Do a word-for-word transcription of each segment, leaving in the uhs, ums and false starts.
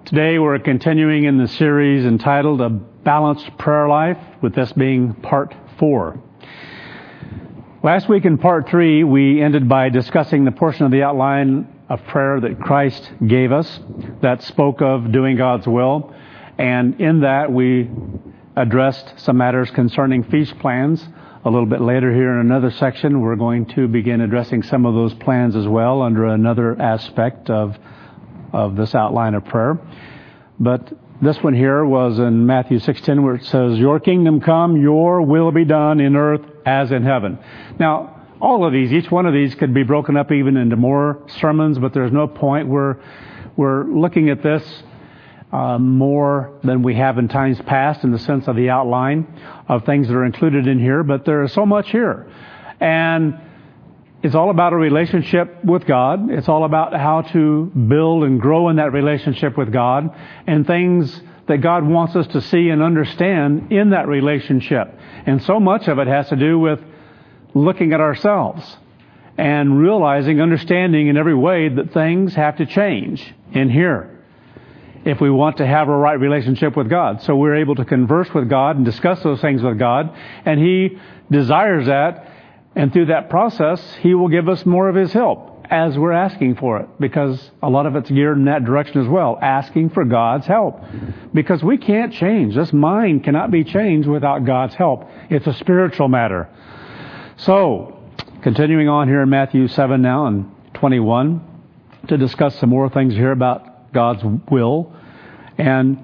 Today we're continuing in the series entitled A Balanced Prayer Life, with this being part four. Last week in part three, we ended by discussing the portion of the outline of prayer that Christ gave us that spoke of doing God's will. And in that, we addressed some matters concerning feast plans. A little bit later here in another section, we're going to begin addressing some of those plans as well under another aspect of of this outline of prayer. But this one here was in Matthew sixteen, where it says, "Your kingdom come, your will be done in earth as in heaven." Now, all of these, each one of these could be broken up even into more sermons, but there's no point. We're, we're looking at this uh, more than we have in times past in the sense of the outline of things that are included in here, but there is so much here. And it's all about a relationship with God. It's all about how to build and grow in that relationship with God and things that God wants us to see and understand in that relationship. And so much of it has to do with looking at ourselves and realizing, understanding in every way that things have to change in here if we want to have a right relationship with God. So we're able to converse with God and discuss those things with God, and He desires that. And through that process, He will give us more of His help as we're asking for it, because a lot of it's geared in that direction as well, asking for God's help. Because we can't change. This mind cannot be changed without God's help. It's a spiritual matter. So, continuing on here in Matthew seven now and twenty-one, to discuss some more things here about God's will. And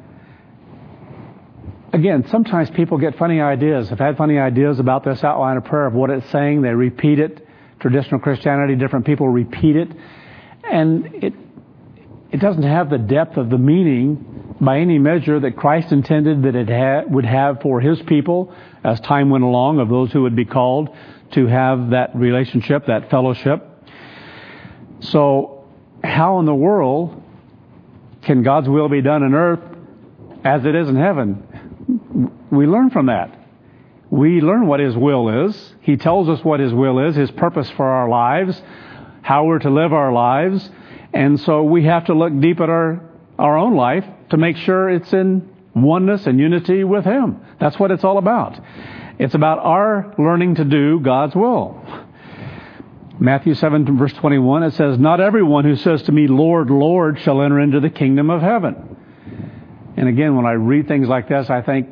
again, sometimes people get funny ideas. I've had funny ideas about this outline of prayer, of what it's saying. They repeat it. Traditional Christianity, different people repeat it. And it it doesn't have the depth of the meaning by any measure that Christ intended that it ha- would have for His people as time went along, of those who would be called to have that relationship, that fellowship. So how in the world can God's will be done on earth as it is in heaven? We learn from that. We learn what His will is. He tells us what His will is, His purpose for our lives, how we're to live our lives. And so we have to look deep at our, our own life to make sure it's in oneness and unity with Him. That's what it's all about. It's about our learning to do God's will. Matthew seven, verse twenty-one, it says, "Not everyone who says to me, 'Lord, Lord,' shall enter into the kingdom of heaven." And again, when I read things like this, I think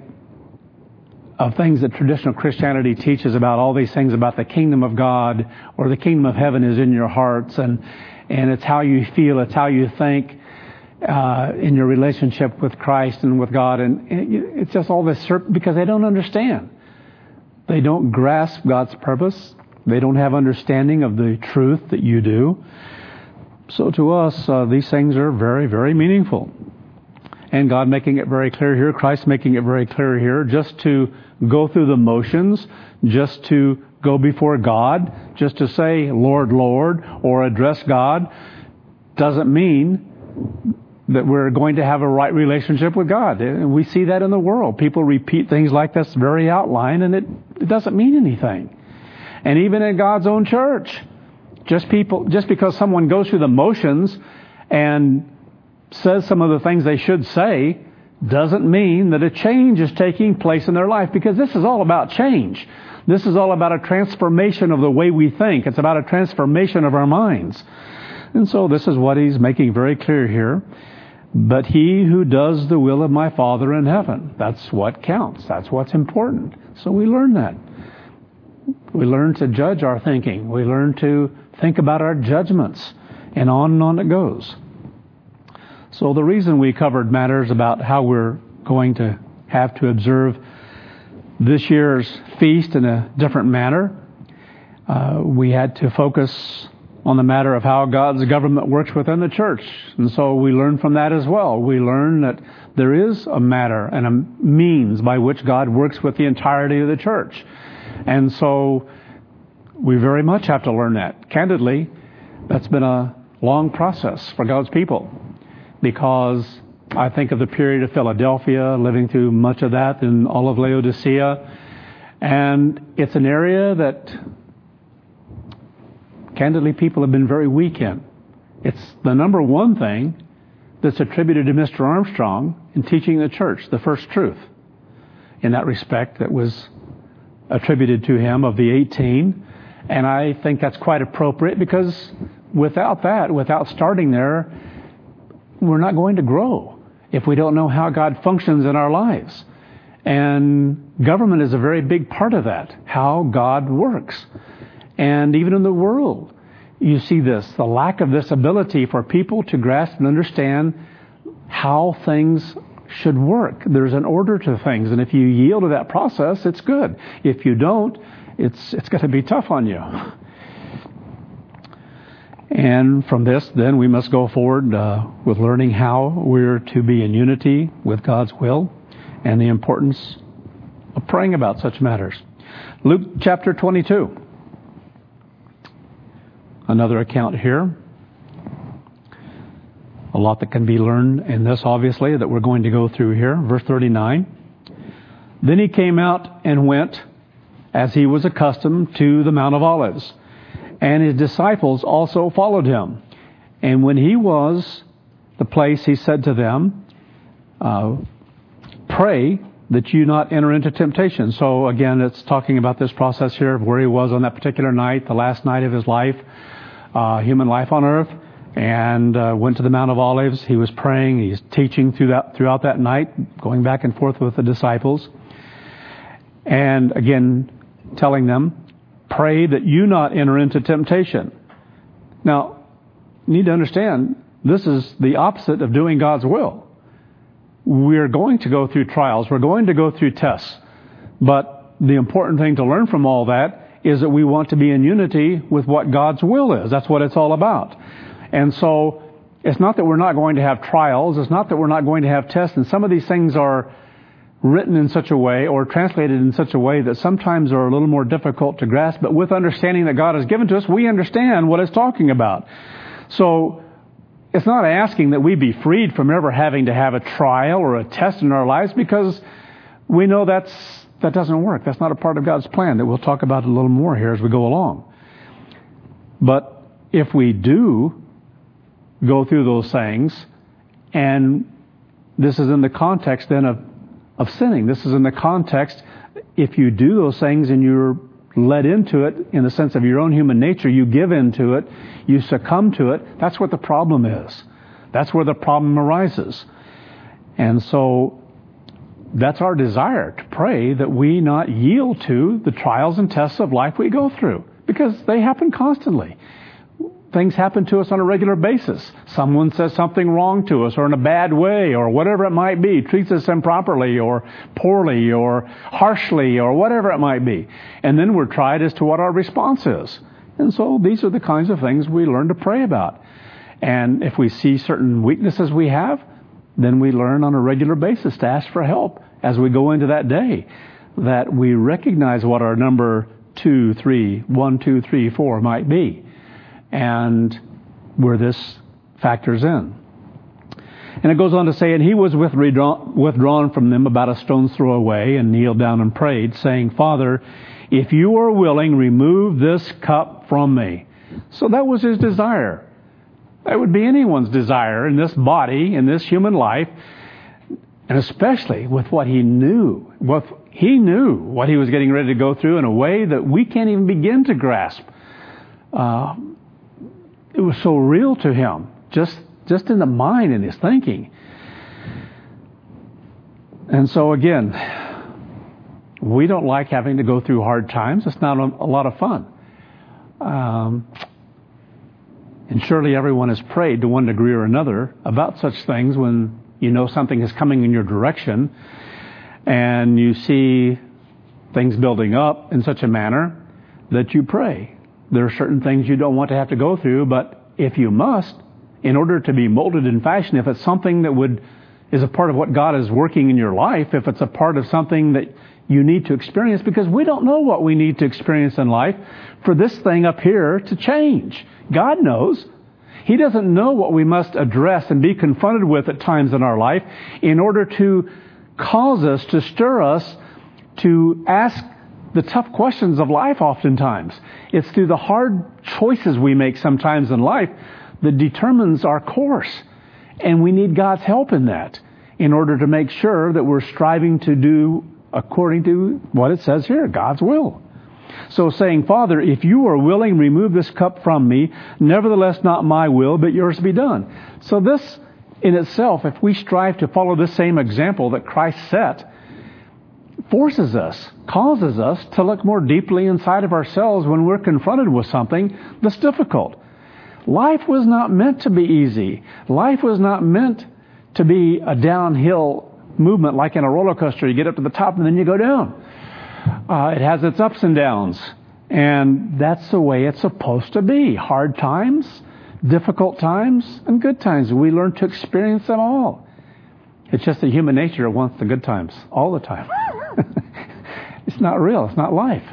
of things that traditional Christianity teaches about all these things about the kingdom of God, or the kingdom of heaven is in your hearts, and and it's how you feel, it's how you think uh, in your relationship with Christ and with God, and it's just all this, because they don't understand. They don't grasp God's purpose. They don't have understanding of the truth that you do. So to us, uh, these things are very, very meaningful. And God making it very clear here, Christ making it very clear here, just to go through the motions, just to go before God, just to say, "Lord, Lord," or address God, doesn't mean that we're going to have a right relationship with God. And we see that in the world. People repeat things like this very outline, and it, it doesn't mean anything. And even in God's own church, just people, just because someone goes through the motions and says some of the things they should say, doesn't mean that a change is taking place in their life, because this is all about change. This is all about a transformation of the way we think. It's about a transformation of our minds. And so this is what He's making very clear here. "But he who does the will of my Father in heaven." That's what counts. That's what's important. So we learn that. We learn to judge our thinking. We learn to think about our judgments. And on and on it goes. So the reason we covered matters about how we're going to have to observe this year's feast in a different manner, uh, we had to focus on the matter of how God's government works within the church. And so we learn from that as well. We learn that there is a matter and a means by which God works with the entirety of the church. And so we very much have to learn that. Candidly, that's been a long process for God's people, because I think of the period of Philadelphia, living through much of that, and all of Laodicea. And it's an area that, candidly, people have been very weak in. It's the number one thing that's attributed to Mister Armstrong in teaching the church, the first truth. In that respect, that was attributed to him of the eighteen. And I think that's quite appropriate, because without that, without starting there, we're not going to grow if we don't know how God functions in our lives. And government is a very big part of that, how God works. And even in the world, you see this, the lack of this ability for people to grasp and understand how things should work. There's an order to things, and if you yield to that process, it's good. If you don't, it's it's going to be tough on you. And from this, then, we must go forward uh, with learning how we're to be in unity with God's will and the importance of praying about such matters. Luke chapter twenty-two. Another account here. A lot that can be learned in this, obviously, that we're going to go through here. Verse thirty-nine. Then he came out and went, as he was accustomed, to the Mount of Olives. And his disciples also followed him. And when he was the place, he said to them, uh, pray that you not enter into temptation. So again, it's talking about this process here of where he was on that particular night, the last night of his life, uh, human life on earth, and uh, went to the Mount of Olives. He was praying. He's teaching through that, throughout that night, going back and forth with the disciples. And again, telling them, pray that you not enter into temptation. Now, you need to understand, this is the opposite of doing God's will. We're going to go through trials. We're going to go through tests. But the important thing to learn from all that is that we want to be in unity with what God's will is. That's what it's all about. And so it's not that we're not going to have trials. It's not that we're not going to have tests. And some of these things are written in such a way or translated in such a way that sometimes are a little more difficult to grasp. But with understanding that God has given to us, we understand what it's talking about. So it's not asking that we be freed from ever having to have a trial or a test in our lives, because we know that's that doesn't work. That's not a part of God's plan. That we'll talk about a little more here as we go along. But if we do go through those things, and this is in the context then of, of sinning. This is in the context, if you do those things and you're led into it in the sense of your own human nature, you give into it, you succumb to it, that's what the problem is. That's where the problem arises. And so that's our desire, to pray that we not yield to the trials and tests of life we go through, because they happen constantly. Things happen to us on a regular basis. Someone says something wrong to us or in a bad way or whatever it might be, treats us improperly or poorly or harshly or whatever it might be. And then we're tried as to what our response is. And so these are the kinds of things we learn to pray about. And if we see certain weaknesses we have, then we learn on a regular basis to ask for help as we go into that day, that we recognize what our number two, three, one, two, three, four might be, and where this factors in. And it goes on to say, and he was withdrawn, withdrawn from them about a stone's throw away, and kneeled down and prayed, saying, Father, if you are willing, remove this cup from me. So that was his desire. That would be anyone's desire in this body, in this human life, and especially with what he knew. What he knew what he was getting ready to go through in a way that we can't even begin to grasp. Uh, It was so real to him, just just in the mind and his thinking. And so again, we don't like having to go through hard times. It's not a lot of fun. Um, and surely everyone has prayed to one degree or another about such things when you know something is coming in your direction and you see things building up in such a manner that you pray. There are certain things you don't want to have to go through, but if you must, in order to be molded in fashion, if it's something that would is a part of what God is working in your life, if it's a part of something that you need to experience, because we don't know what we need to experience in life for this thing up here to change. God knows. He doesn't know what we must address and be confronted with at times in our life in order to cause us, to stir us, to ask the tough questions of life oftentimes. It's through the hard choices we make sometimes in life that determines our course. And we need God's help in that in order to make sure that we're striving to do according to what it says here, God's will. So saying, Father, if you are willing, remove this cup from me. Nevertheless, not my will, but yours be done. So this in itself, if we strive to follow the same example that Christ set, forces us, causes us to look more deeply inside of ourselves when we're confronted with something that's difficult. Life was not meant to be easy. Life was not meant to be a downhill movement like in a roller coaster. You get up to the top and then you go down. Uh, it has its ups and downs. And that's the way it's supposed to be. Hard times, difficult times, and good times. We learn to experience them all. It's just that human nature wants the good times all the time. It's not real. It's not life.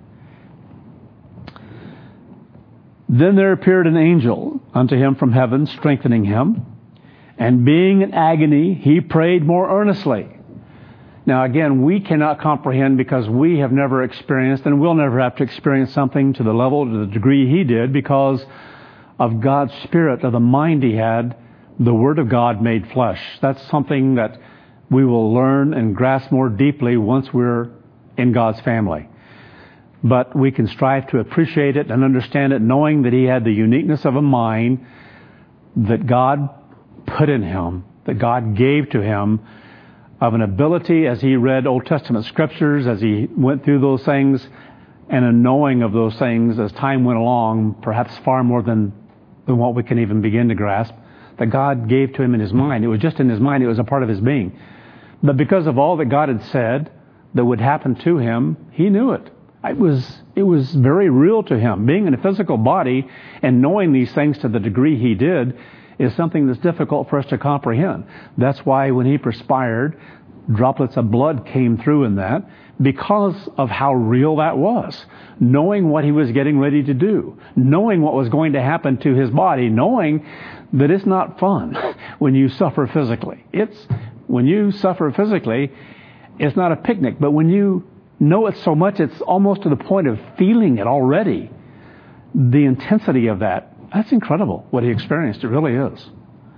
Then there appeared an angel unto him from heaven, strengthening him. And being in agony, he prayed more earnestly. Now again, we cannot comprehend because we have never experienced and will never have to experience something to the level, to the degree he did, because of God's Spirit, of the mind he had, the Word of God made flesh. That's something that we will learn and grasp more deeply once we're in God's family. But we can strive to appreciate it and understand it, knowing that he had the uniqueness of a mind that God put in him, that God gave to him, of an ability as he read Old Testament scriptures, as he went through those things, and a knowing of those things as time went along, perhaps far more than, than what we can even begin to grasp, that God gave to him in his mind. It was just in his mind. It was a part of his being. But because of all that God had said that would happen to him, he knew it. It was, it was very real to him. Being in a physical body and knowing these things to the degree he did is something that's difficult for us to comprehend. That's why when he perspired, droplets of blood came through in that, because of how real that was. Knowing what he was getting ready to do, knowing what was going to happen to his body, knowing that it's not fun when you suffer physically. It's when you suffer physically, it's not a picnic, but when you know it so much, it's almost to the point of feeling it already. The intensity of that, that's incredible what he experienced. It really is.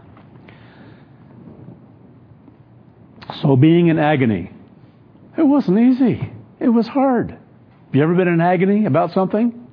So being in agony, it wasn't easy. It was hard. Have you ever been in agony about something?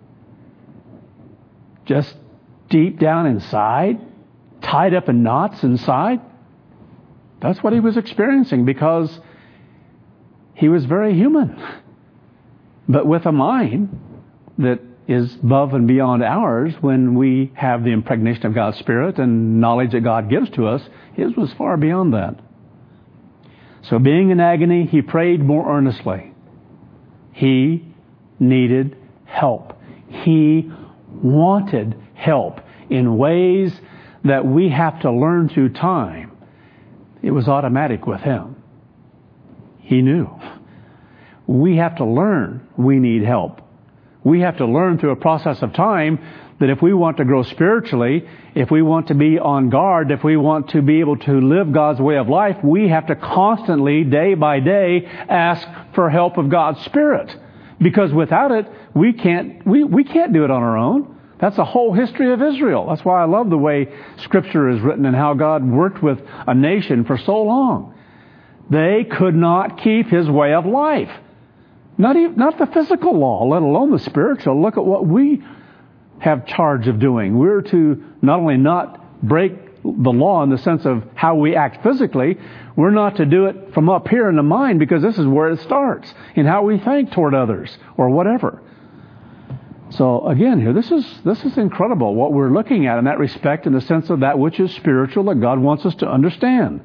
Just deep down inside, tied up in knots inside? That's what he was experiencing, because he was very human, but with a mind that is above and beyond ours. When we have the impregnation of God's Spirit and knowledge that God gives to us, his was far beyond that. So being in agony, he prayed more earnestly. He needed help. He wanted help in ways that we have to learn through time. It was automatic with him. He knew. We have to learn we need help. We have to learn through a process of time that if we want to grow spiritually, if we want to be on guard, if we want to be able to live God's way of life, we have to constantly, day by day, ask for help of God's Spirit. Because without it, we can't, we, we can't do it on our own. That's the whole history of Israel. That's why I love the way Scripture is written and how God worked with a nation for so long. They could not keep his way of life. Not even, not the physical law, let alone the spiritual. Look at what we have charge of doing. We're to not only not break the law in the sense of how we act physically, we're not to do it from up here in the mind, because this is where it starts, in how we think toward others or whatever. So again here, this is this is incredible what we're looking at in that respect, in the sense of that which is spiritual that God wants us to understand.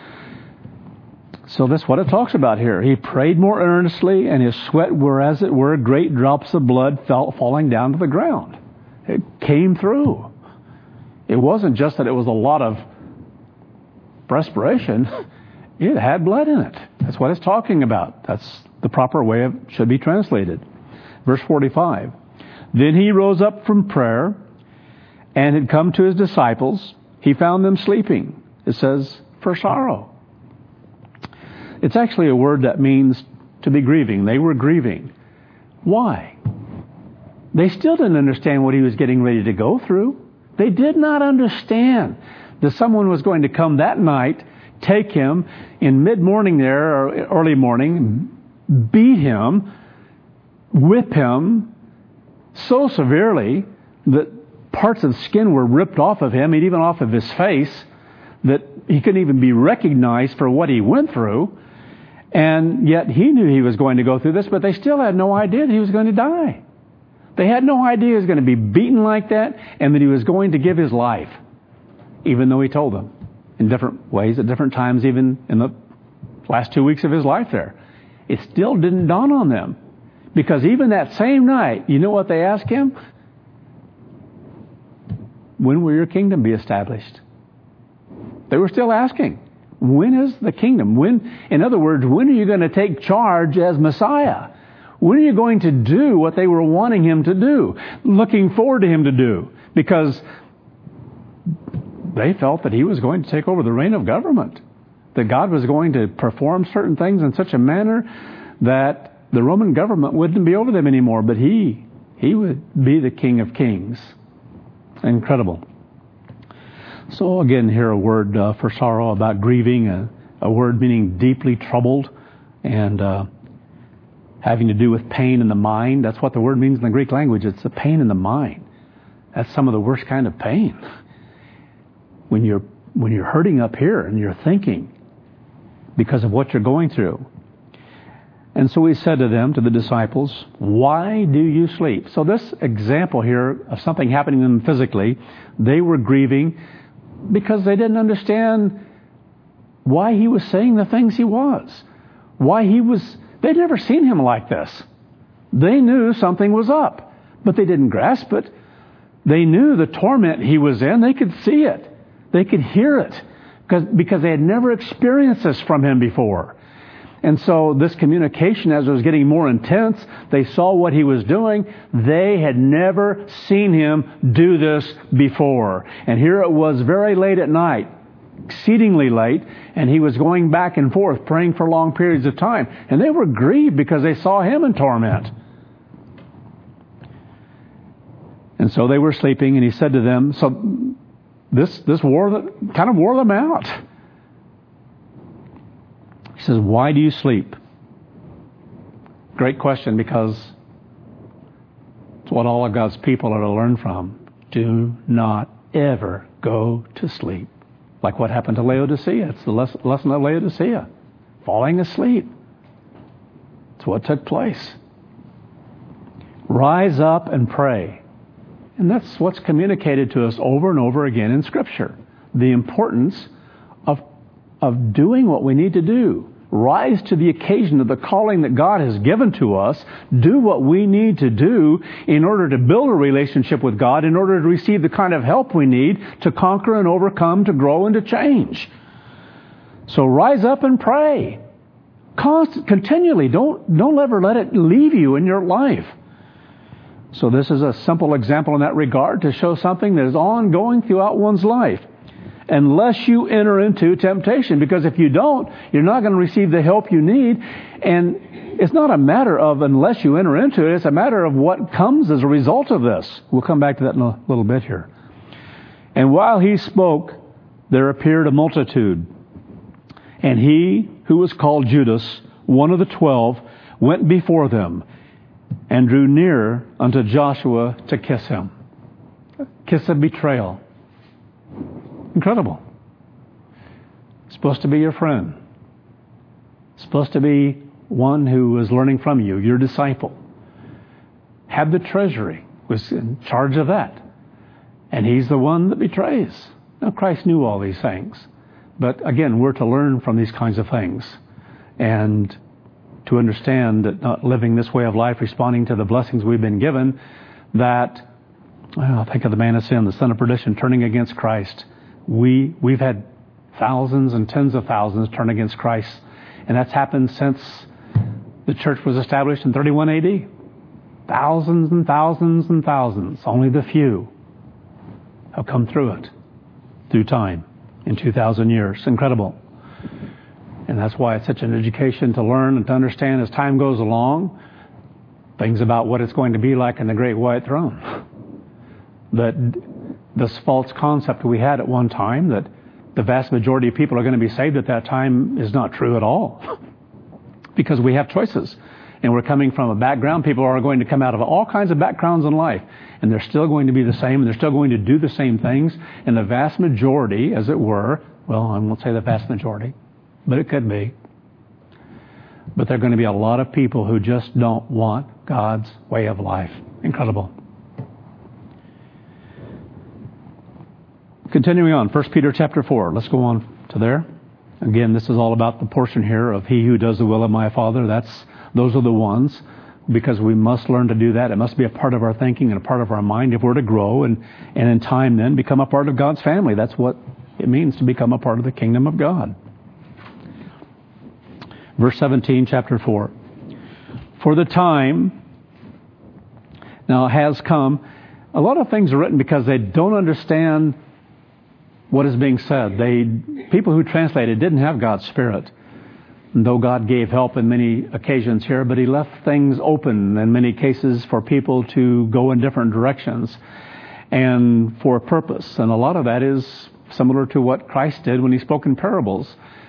So that's what it talks about here. He prayed more earnestly, and his sweat were, as it were, great drops of blood fell, falling down to the ground. It came through. It wasn't just that it was a lot of perspiration. It had blood in it. That's what it's talking about. That's the proper way it should be translated. Verse forty-five. Then he rose up from prayer and had come to his disciples. He found them sleeping. It says, for sorrow. It's actually a word that means to be grieving. They were grieving. Why? They still didn't understand what he was getting ready to go through. They did not understand that someone was going to come that night, take him in mid-morning there, or early morning, beat him, whip him so severely that parts of skin were ripped off of him, and even off of his face, that he couldn't even be recognized for what he went through. And yet he knew he was going to go through this, but they still had no idea that he was going to die. They had no idea he was going to be beaten like that and that he was going to give his life, even though he told them in different ways at different times, even in the last two weeks of his life there. It still didn't dawn on them, because even that same night, you know what they asked him? When will your kingdom be established? They were still asking, when is the kingdom? When, in other words, when are you going to take charge as Messiah? When are you going to do what they were wanting him to do, looking forward to him to do? Because they felt that he was going to take over the reign of government, that God was going to perform certain things in such a manner that the Roman government wouldn't be over them anymore, but he, he would be the King of Kings. Incredible. So again, here a word uh, for sorrow, about grieving, a, a word meaning deeply troubled, and uh, having to do with pain in the mind. That's what the word means in the Greek language. It's a pain in the mind. That's some of the worst kind of pain. When you're when you're hurting up here and you're thinking because of what you're going through. And so he said to them, to the disciples, why do you sleep? So this example here of something happening to them physically, they were grieving because they didn't understand why he was saying the things he was. Why he was, they'd never seen him like this. They knew something was up, but they didn't grasp it. They knew the torment he was in. They could see it. They could hear it because, because they had never experienced this from him before. And so this communication, as it was getting more intense, they saw what he was doing. They had never seen him do this before. And here it was very late at night, exceedingly late, and he was going back and forth, praying for long periods of time. And they were grieved because they saw him in torment. And so they were sleeping, and he said to them, so this, this wore the, kind of wore them out. He says, why do you sleep? Great question, because it's what all of God's people are to learn from. Do not ever go to sleep. Like what happened to Laodicea. It's the lesson of Laodicea. Falling asleep. It's what took place. Rise up and pray. And that's what's communicated to us over and over again in Scripture. The importance of, of doing what we need to do. Rise to the occasion of the calling that God has given to us. Do what we need to do in order to build a relationship with God, in order to receive the kind of help we need to conquer and overcome, to grow and to change. So rise up and pray. Constant, continually. Don't, don't ever let it leave you in your life. So this is a simple example in that regard to show something that is ongoing throughout one's life. Unless you enter into temptation. Because if you don't, you're not going to receive the help you need. And it's not a matter of unless you enter into it. It's a matter of what comes as a result of this. We'll come back to that in a little bit here. And while he spoke, there appeared a multitude. And he, who was called Judas, one of the twelve, went before them and drew near unto Joshua to kiss him. A kiss of betrayal. Incredible. Supposed to be your friend. Supposed to be one who was learning from you, your disciple. Had the treasury, was in charge of that. And he's the one that betrays. Now, Christ knew all these things. But again, we're to learn from these kinds of things. And to understand that not living this way of life, responding to the blessings we've been given, that, well, think of the man of sin, the son of perdition, turning against Christ. We, we've had thousands and tens of thousands turn against Christ. And that's happened since the church was established in thirty-one A D. Thousands and thousands and thousands. Only the few have come through it, through time, in two thousand years. Incredible. And that's why it's such an education to learn and to understand as time goes along, things about what it's going to be like in the great white throne. That this false concept we had at one time that the vast majority of people are going to be saved at that time is not true at all. Because we have choices. And we're coming from a background. People are going to come out of all kinds of backgrounds in life. And they're still going to be the same. And they're still going to do the same things. And the vast majority, as it were, well, I won't say the vast majority, but it could be. But there are going to be a lot of people who just don't want God's way of life. Incredible. Continuing on, First Peter chapter four. Let's go on to there. Again, this is all about the portion here of he who does the will of my Father. That's those are the ones, because we must learn to do that. It must be a part of our thinking and a part of our mind if we're to grow and, and in time then become a part of God's family. That's what it means to become a part of the kingdom of God. Verse seventeen, chapter four. For the time now has come. A lot of things are written because they don't understand what is being said. They people who translated didn't have God's Spirit. And though God gave help in many occasions here, but He left things open in many cases for people to go in different directions and for a purpose. And a lot of that is similar to what Christ did when He spoke in parables.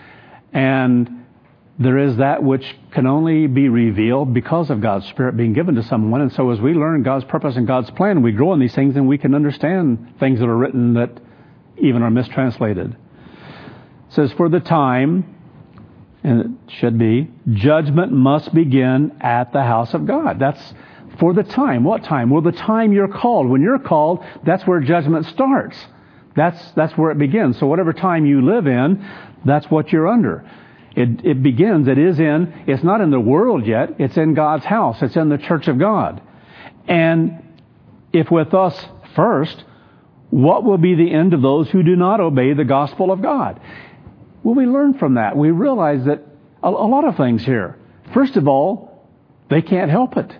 And there is that which can only be revealed because of God's Spirit being given to someone. And so as we learn God's purpose and God's plan, we grow in these things and we can understand things that are written that even are mistranslated. It says, for the time, and it should be, judgment must begin at the house of God. That's for the time. What time? Well, the time you're called. When you're called, that's where judgment starts. That's that's where it begins. So whatever time you live in, that's what you're under. It, it begins, it is in, it's not in the world yet, it's in God's house, it's in the church of God. And if with us first, what will be the end of those who do not obey the gospel of God? Well, we learn from that. We realize that a, a lot of things here. First of all, they can't help it.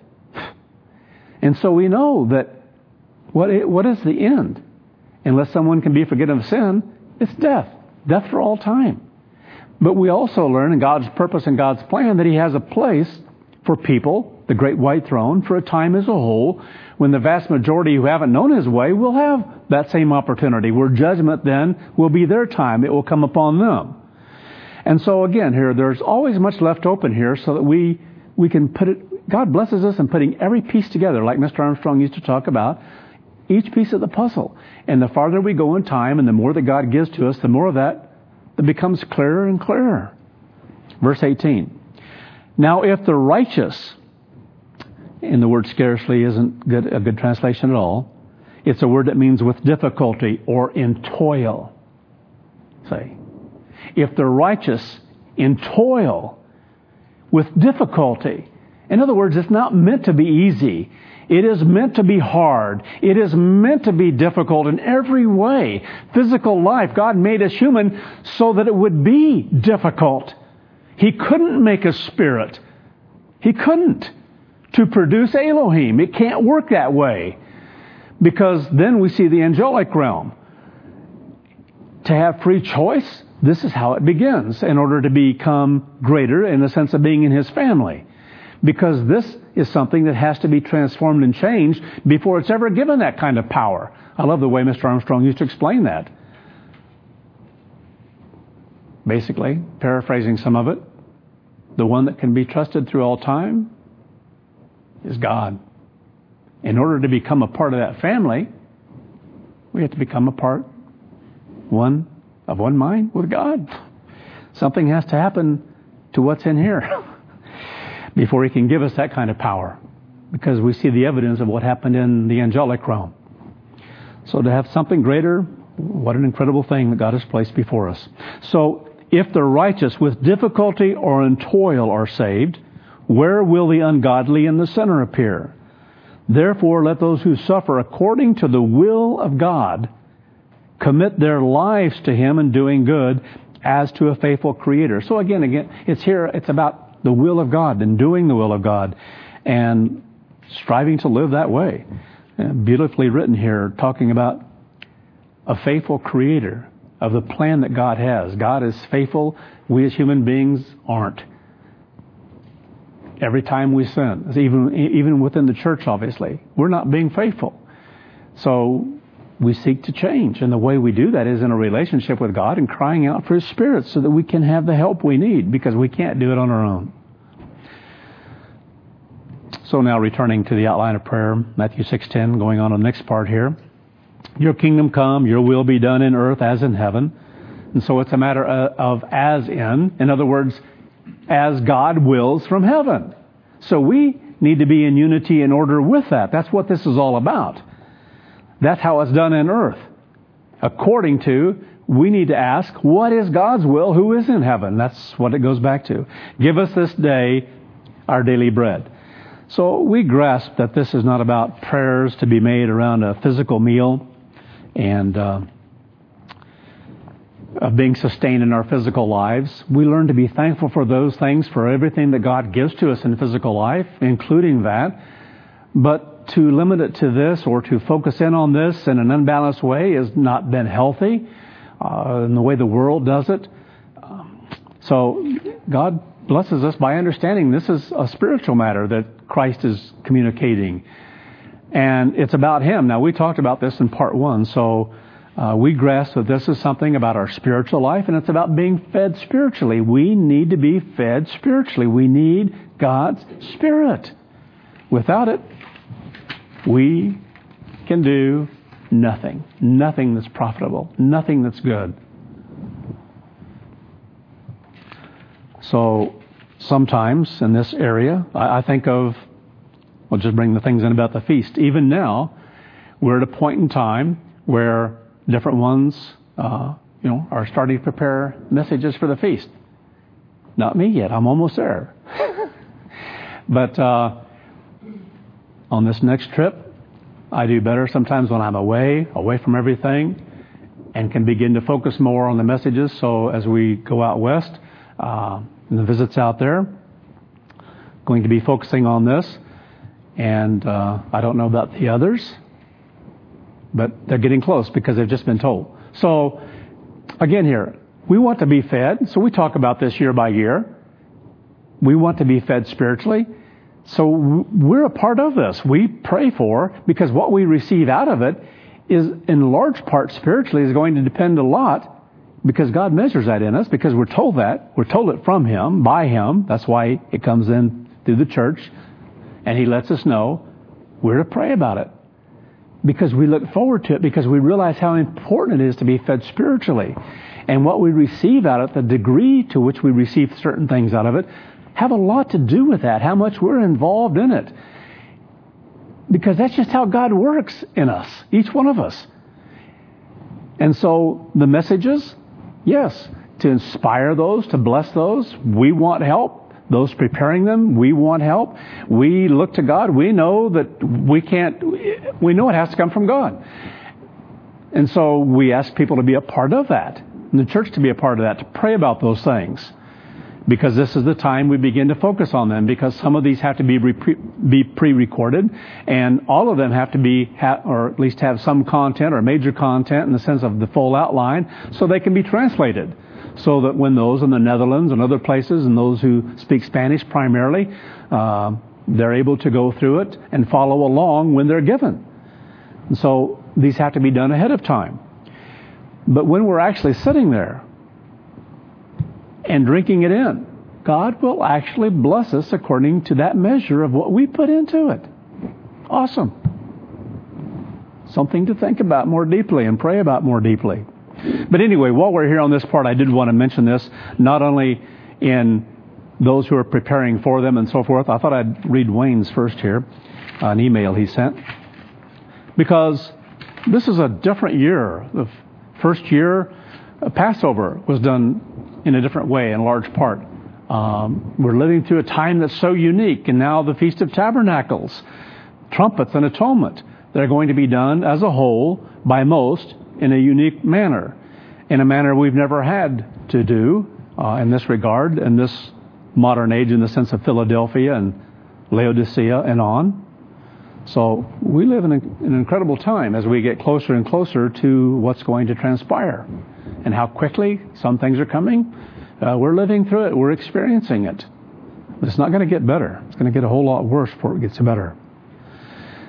And so we know that what it, what is the end? Unless someone can be forgiven of sin, it's death. Death for all time. But we also learn in God's purpose and God's plan that He has a place for people, the great white throne, for a time as a whole, when the vast majority who haven't known His way will have that same opportunity, where judgment then will be their time. It will come upon them. And so again, here, there's always much left open here so that we, we can put it, God blesses us in putting every piece together, like Mister Armstrong used to talk about, each piece of the puzzle. And the farther we go in time and the more that God gives to us, the more of that that becomes clearer and clearer. Verse eighteen. Now if the righteous, and the word scarcely isn't good, a good translation at all. It's a word that means with difficulty or in toil. Say, if the righteous in toil with difficulty. In other words, it's not meant to be easy. It is meant to be hard. It is meant to be difficult in every way. Physical life, God made us human so that it would be difficult. He couldn't make a spirit. He couldn't. To produce Elohim. It can't work that way. Because then we see the angelic realm. To have free choice, this is how it begins in order to become greater in the sense of being in His family. Because this is something that has to be transformed and changed before it's ever given that kind of power. I love the way Mister Armstrong used to explain that. Basically, paraphrasing some of it, the one that can be trusted through all time is God. In order to become a part of that family, we have to become a part, one of one mind with God. Something has to happen to what's in here before He can give us that kind of power, because we see the evidence of what happened in the angelic realm. So to have something greater, what an incredible thing that God has placed before us. So if the righteous with difficulty or in toil are saved, where will the ungodly and the sinner appear? Therefore, let those who suffer according to the will of God commit their lives to Him in doing good as to a faithful Creator. So again, again, it's here, it's about the will of God and doing the will of God and striving to live that way. And beautifully written here, talking about a faithful Creator of the plan that God has. God is faithful. We as human beings aren't. Every time we sin, even even within the church, obviously, we're not being faithful. So we seek to change. And the way we do that is in a relationship with God and crying out for His Spirit so that we can have the help we need, because we can't do it on our own. So now returning to the outline of prayer, Matthew six ten, going on to the next part here. Your kingdom come, your will be done in earth as in heaven. And so it's a matter of as in. In other words, as God wills from heaven. So we need to be in unity in order with that. That's what this is all about. That's how it's done in earth. According to, we need to ask, what is God's will? Who is in heaven? That's what it goes back to. Give us this day our daily bread. So we grasp that this is not about prayers to be made around a physical meal and uh, of being sustained in our physical lives. We learn to be thankful for those things, for everything that God gives to us in physical life, including that. But to limit it to this or to focus in on this in an unbalanced way has not been healthy uh, in the way the world does it. Um, so God blesses us by understanding this is a spiritual matter that Christ is communicating. And it's about Him. Now, we talked about this in part one, so uh, we grasp that this is something about our spiritual life, and it's about being fed spiritually. We need to be fed spiritually. We need God's Spirit. Without it, we can do nothing. Nothing that's profitable. Nothing that's good. So sometimes in this area, I, I think of, I'll just bring the things in about the feast. Even now, we're at a point in time where different ones, uh, you know, are starting to prepare messages for the feast. Not me yet. I'm almost there. But uh, on this next trip, I do better sometimes when I'm away, away from everything, and can begin to focus more on the messages. So as we go out west, uh, and the visits out there, going to be focusing on this. And uh, I don't know about the others, but they're getting close because they've just been told. So again here, we want to be fed. So we talk about this year by year. We want to be fed spiritually. So we're a part of this. We pray for, because what we receive out of it is in large part spiritually is going to depend a lot, because God measures that in us, because we're told that. We're told it from Him, by Him. That's why it comes in through the church. And He lets us know we're to pray about it. Because we look forward to it, because we realize how important it is to be fed spiritually. And what we receive out of it, the degree to which we receive certain things out of it, have a lot to do with that, how much we're involved in it. Because that's just how God works in us, each one of us. And so the messages, yes, to inspire those, to bless those, we want help. Those preparing them, we want help. We look to God. We know that we can't, we know it has to come from God. And so we ask people to be a part of that, and the church to be a part of that, to pray about those things. Because this is the time we begin to focus on them, because some of these have to be re- be pre-recorded, and all of them have to be, ha- or at least have some content or major content in the sense of the full outline, so they can be translated. So that when those in the Netherlands and other places, and those who speak Spanish primarily, uh, they're able to go through it and follow along when they're given. And so these have to be done ahead of time. But when we're actually sitting there and drinking it in, God will actually bless us according to that measure of what we put into it. Awesome. Something to think about more deeply and pray about more deeply. But anyway, while we're here on this part, I did want to mention this, not only in those who are preparing for them and so forth. I thought I'd read Wayne's first here, an email he sent. Because this is a different year. The first year, Passover was done in a different way, in large part. Um, we're living through a time that's so unique, and now the Feast of Tabernacles, trumpets and atonement, they're going to be done as a whole by most in a unique manner, in a manner we've never had to do uh, in this regard, in this modern age, in the sense of Philadelphia and Laodicea and on. So we live in a, an incredible time as we get closer and closer to what's going to transpire, and how quickly some things are coming. Uh, we're living through it. We're experiencing it. But it's not going to get better. It's going to get a whole lot worse before it gets better.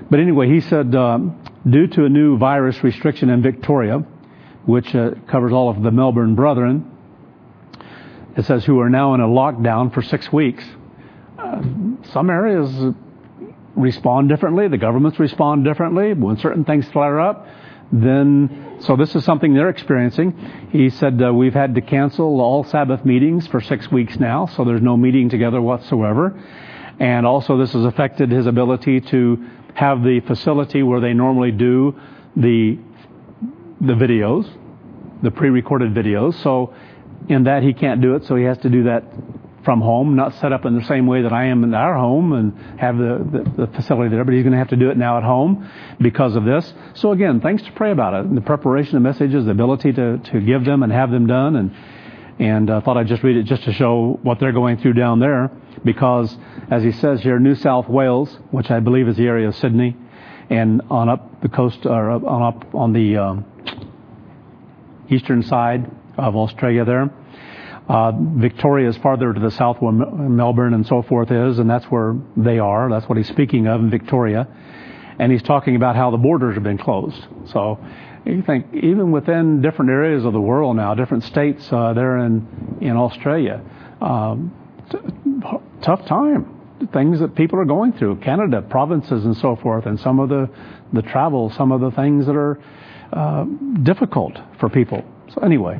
But anyway, he said, um, due to a new virus restriction in Victoria, which uh, covers all of the Melbourne Brethren, it says, who are now in a lockdown for six weeks. Uh, some areas respond differently. The governments respond differently. When certain things flare up, then, so this is something they're experiencing. He said, uh, we've had to cancel all Sabbath meetings for six weeks now, so there's no meeting together whatsoever. And also this has affected his ability to have the facility where they normally do the the videos, the pre-recorded videos. So in that he can't do it, so he has to do that from home, not set up in the same way that I am in our home and have the, the, the facility there, but he's going to have to do it now at home because of this. So again, things to pray about it. The preparation of messages, the ability to, to give them and have them done. And and I uh, thought I'd just read it just to show what they're going through down there, because as he says here, New South Wales, which I believe is the area of Sydney, and on up the coast, or on up on the um, eastern side of Australia there. Uh, Victoria is farther to the south where Melbourne and so forth is, and that's where they are. That's what he's speaking of in Victoria. And he's talking about how the borders have been closed. So you think even within different areas of the world now, different states uh, there in, in Australia, um, t- tough time. Things that people are going through, Canada, provinces and so forth, and some of the, the travel, some of the things that are uh, difficult for people. So anyway.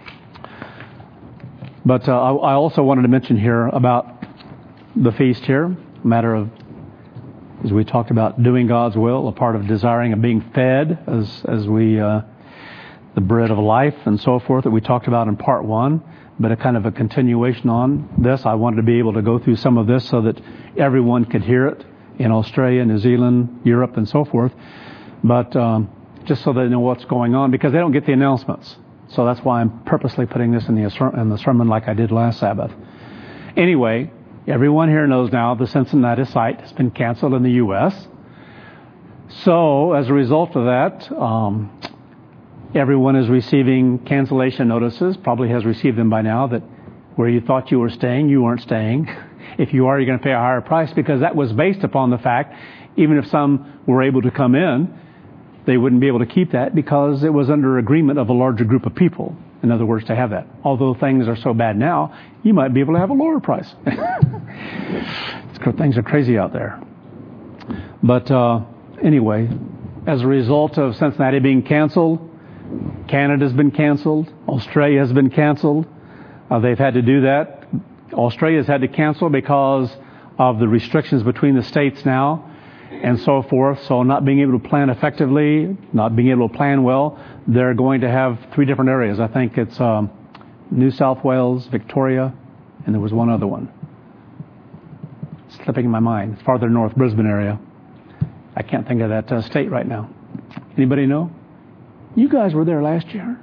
But uh, I also wanted to mention here about the feast here, a matter of, as we talked about, doing God's will, a part of desiring and being fed as as we, uh, the bread of life and so forth that we talked about in part one, but a kind of a continuation on this. I wanted to be able to go through some of this so that everyone could hear it in Australia, New Zealand, Europe, and so forth, but um, just so they know what's going on, because they don't get the announcements. So that's why I'm purposely putting this in the in the sermon like I did last Sabbath. Anyway, everyone here knows now the Cincinnati site has been canceled in the U S So as a result of that, um, everyone is receiving cancellation notices, probably has received them by now, that where you thought you were staying, you weren't staying. If you are, you're going to pay a higher price, because that was based upon the fact, even if some were able to come in, they wouldn't be able to keep that because it was under agreement of a larger group of people. In other words, to have that. Although things are so bad now, you might be able to have a lower price. Things are crazy out there. But uh, anyway, as a result of Cincinnati being canceled, Canada's been canceled, Australia has been canceled. Uh, they've had to do that. Australia's had to cancel because of the restrictions between the states now, and so forth. So not being able to plan effectively, not being able to plan well, they're going to have three different areas. I think it's um, New South Wales, Victoria, and there was one other one. It's slipping in my mind. It's farther north, Brisbane area. I can't think of that uh, state right now. Anybody know? You guys were there last year.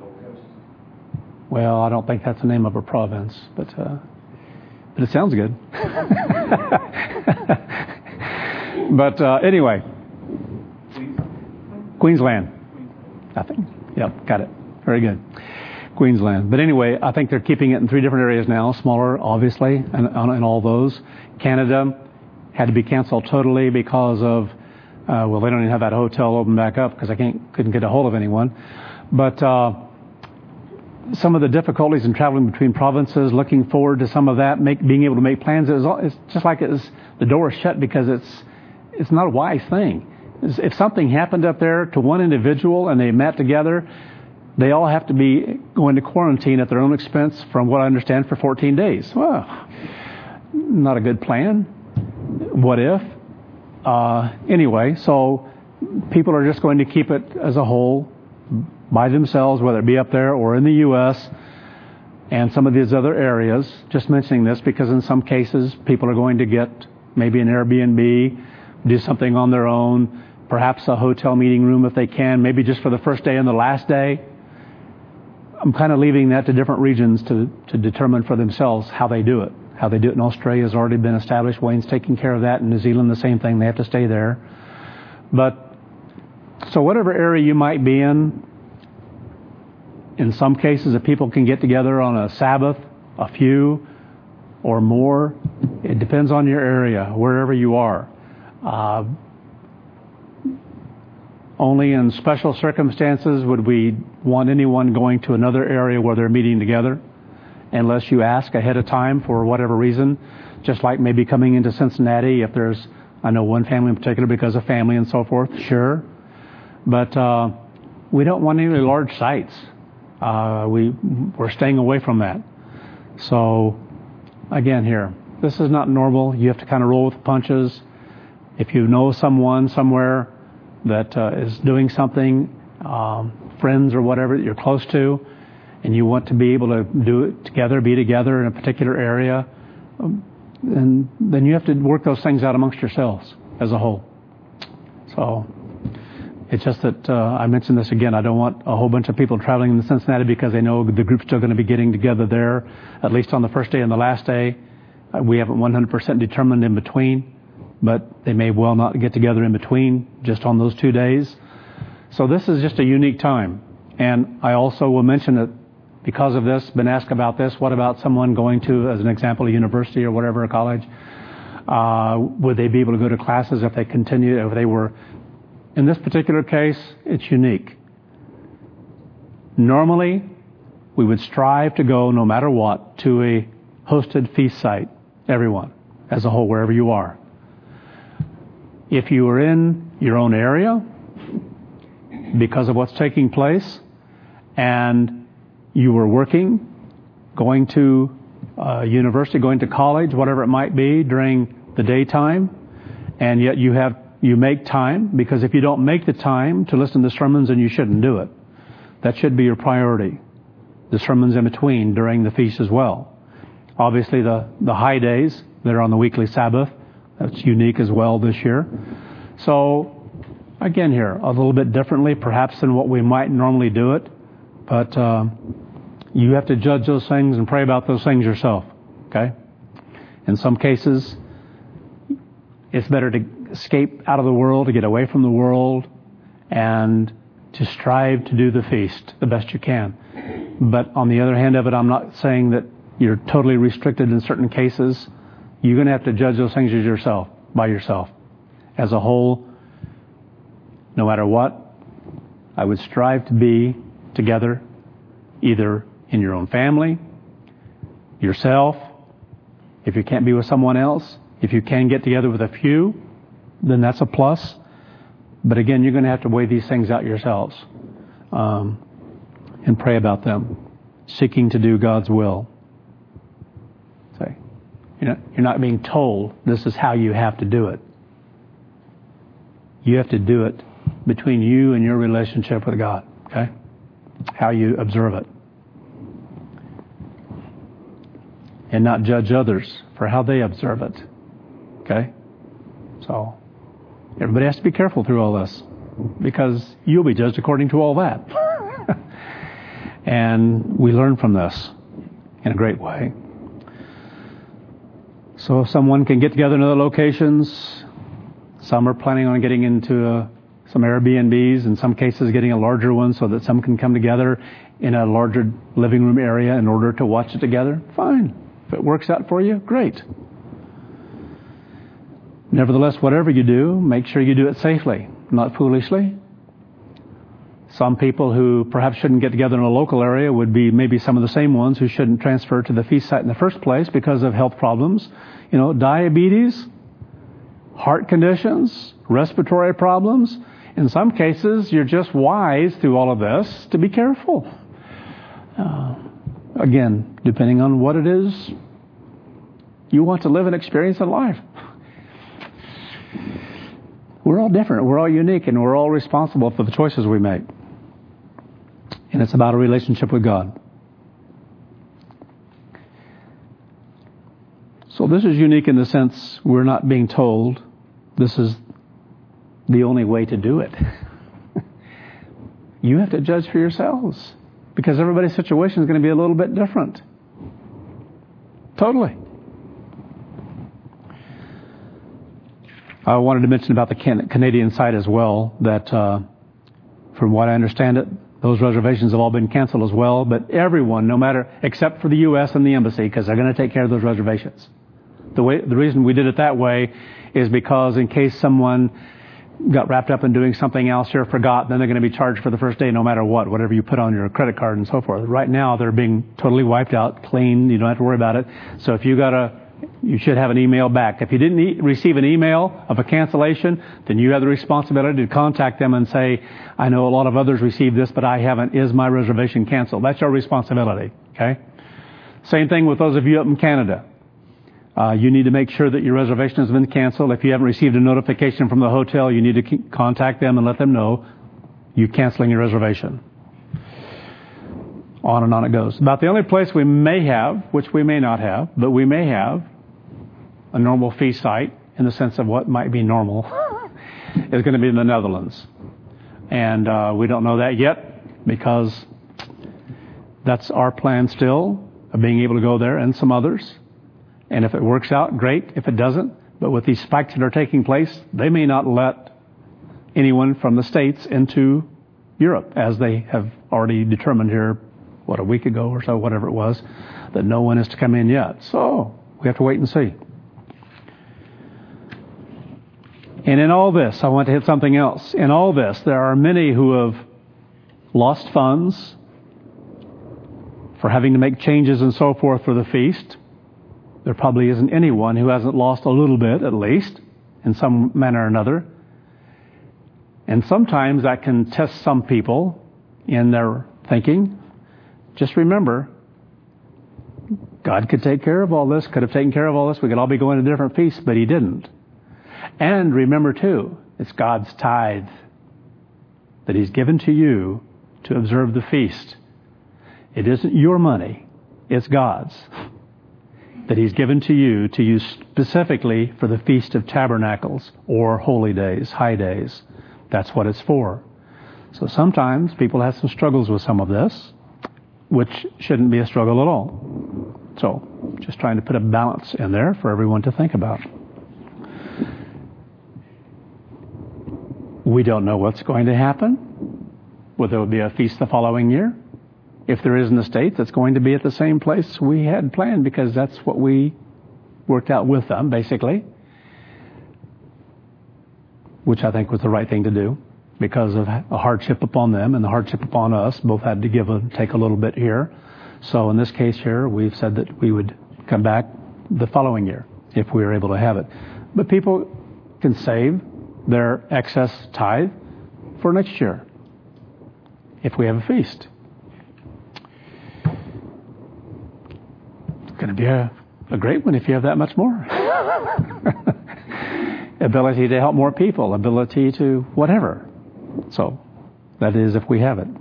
Well, I don't think that's the name of a province, but uh, but it sounds good. But uh, anyway, Queensland. I think. Yep, got it. Very good. Queensland. But anyway, I think they're keeping it in three different areas now, smaller, obviously, and, and all those. Canada had to be canceled totally because of, uh, well, they don't even have that hotel open back up because I can't couldn't get a hold of anyone. But uh, some of the difficulties in traveling between provinces, looking forward to some of that, make, being able to make plans, it was, it's just like it was, the door is shut because it's it's not a wise thing. If something happened up there to one individual and they met together, they all have to be going to quarantine at their own expense, from what I understand, for fourteen days. Well, not a good plan. What if? Uh, anyway, so people are just going to keep it as a whole by themselves, whether it be up there or in the U S and some of these other areas. Just mentioning this because in some cases people are going to get maybe an Airbnb, do something on their own, perhaps a hotel meeting room if they can, maybe just for the first day and the last day. I'm kind of leaving that to different regions to, to determine for themselves how they do it. How they do it in Australia has already been established. Wayne's taking care of that. In New Zealand, the same thing. They have to stay there. But, so whatever area you might be in, in some cases, if people can get together on a Sabbath, a few or more, it depends on your area, wherever you are. Uh, Only in special circumstances would we want anyone going to another area where they're meeting together, unless you ask ahead of time for whatever reason, just like maybe coming into Cincinnati if there's, I know one family in particular because of family and so forth, sure. But uh, we don't want any large sites. Uh, we, we're staying away from that. So, again here, this is not normal. You have to kind of roll with the punches. If you know someone somewhere that uh, is doing something, um, friends or whatever that you're close to, and you want to be able to do it together, be together in a particular area, um, and then you have to work those things out amongst yourselves as a whole. So it's just that uh, I mentioned this again. I don't want a whole bunch of people traveling in Cincinnati because they know the group's still going to be getting together there, at least on the first day and the last day. Uh, we haven't one hundred percent determined in between, but they may well not get together in between just on those two days. So this is just a unique time. And I also will mention that because of this, been asked about this, what about someone going to, as an example, a university or whatever, a college? Uh, would they be able to go to classes if they continue, if they were... In this particular case, it's unique. Normally, we would strive to go, no matter what, to a hosted feast site, everyone, as a whole, wherever you are. If you are in your own area, because of what's taking place, and you were working, going to uh, university, going to college, whatever it might be, during the daytime, and yet you have you make time, because if you don't make the time to listen to sermons, then you shouldn't do it. That should be your priority. The sermons in between during the feast as well. Obviously, the, the high days that are on the weekly Sabbath, that's unique as well this year. So, again here, a little bit differently perhaps than what we might normally do it, but uh, you have to judge those things and pray about those things yourself, okay? In some cases, it's better to escape out of the world, to get away from the world, and to strive to do the feast the best you can. But on the other hand of it, I'm not saying that you're totally restricted in certain cases. You're going to have to judge those things as yourself, by yourself. As a whole, no matter what, I would strive to be together, either in your own family, yourself, if you can't be with someone else. If you can get together with a few, then that's a plus. But again, you're going to have to weigh these things out yourselves um, and pray about them, seeking to do God's will. Say, you're not, you're not being told this is how you have to do it. You have to do it between you and your relationship with God, okay? How you observe it. And not judge others for how they observe it, okay? So, everybody has to be careful through all this, because you'll be judged according to all that. And we learn from this in a great way. So if someone can get together in other locations, some are planning on getting into uh, some Airbnbs, in some cases getting a larger one so that some can come together in a larger living room area in order to watch it together, fine. If it works out for you, great. Nevertheless, whatever you do, make sure you do it safely, not foolishly. Some people who perhaps shouldn't get together in a local area would be maybe some of the same ones who shouldn't transfer to the feast site in the first place because of health problems. You know, diabetes, heart conditions, respiratory problems. In some cases, you're just wise through all of this to be careful. Uh, again, depending on what it is you want to live and experience in life. We're all different. We're all unique, and we're all responsible for the choices we make. And it's about a relationship with God. So this is unique in the sense we're not being told this is the only way to do it. You have to judge for yourselves, because everybody's situation is going to be a little bit different. Totally. I wanted to mention about the Canadian site as well, that uh, from what I understand it, those reservations have all been canceled as well. But everyone, no matter, except for the U S and the embassy, because they're going to take care of those reservations. The way, the reason we did it that way is because in case someone got wrapped up in doing something else here, forgot, then they're going to be charged for the first day no matter what, whatever you put on your credit card and so forth. Right now, they're being totally wiped out, clean. You don't have to worry about it. So if you got a, you should have an email back. If you didn't e- receive an email of a cancellation, then you have the responsibility to contact them and say, I know a lot of others received this, but I haven't. Is my reservation canceled? That's your responsibility. Okay? Same thing with those of you up in Canada. Uh, you need to make sure that your reservation has been canceled. If you haven't received a notification from the hotel, you need to contact them and let them know you're canceling your reservation. On and on it goes. About the only place we may have, which we may not have, but we may have a normal feast site in the sense of what might be normal is going to be in the Netherlands. And uh, we don't know that yet because that's our plan still, of being able to go there and some others. And if it works out, great. If it doesn't, but with these spikes that are taking place, they may not let anyone from the States into Europe, as they have already determined here, what, a week ago or so, whatever it was, that no one is to come in yet. So we have to wait and see. And in all this, I want to hit something else. In all this, there are many who have lost funds for having to make changes and so forth for the feast. There probably isn't anyone who hasn't lost a little bit, at least, in some manner or another. And sometimes that can test some people in their thinking. Just remember, God could take care of all this, could have taken care of all this. We could all be going to different feasts, but He didn't. And remember, too, it's God's tithe that He's given to you to observe the feast. It isn't your money, it's God's, that He's given to you to use specifically for the Feast of Tabernacles or holy days, high days. That's what it's for. So sometimes people have some struggles with some of this, which shouldn't be a struggle at all. So just trying to put a balance in there for everyone to think about. We don't know what's going to happen, whether there will be a feast the following year. If there is in the States, it's going to be at the same place we had planned because that's what we worked out with them, basically, which I think was the right thing to do because of a hardship upon them and the hardship upon us. Both had to give and take a little bit here. So in this case here, we've said that we would come back the following year if we were able to have it. But people can save their excess tithe for next year if we have a feast. It's going to be a, a great one if you have that much more. Ability to help more people, ability to whatever. So that is if we have it.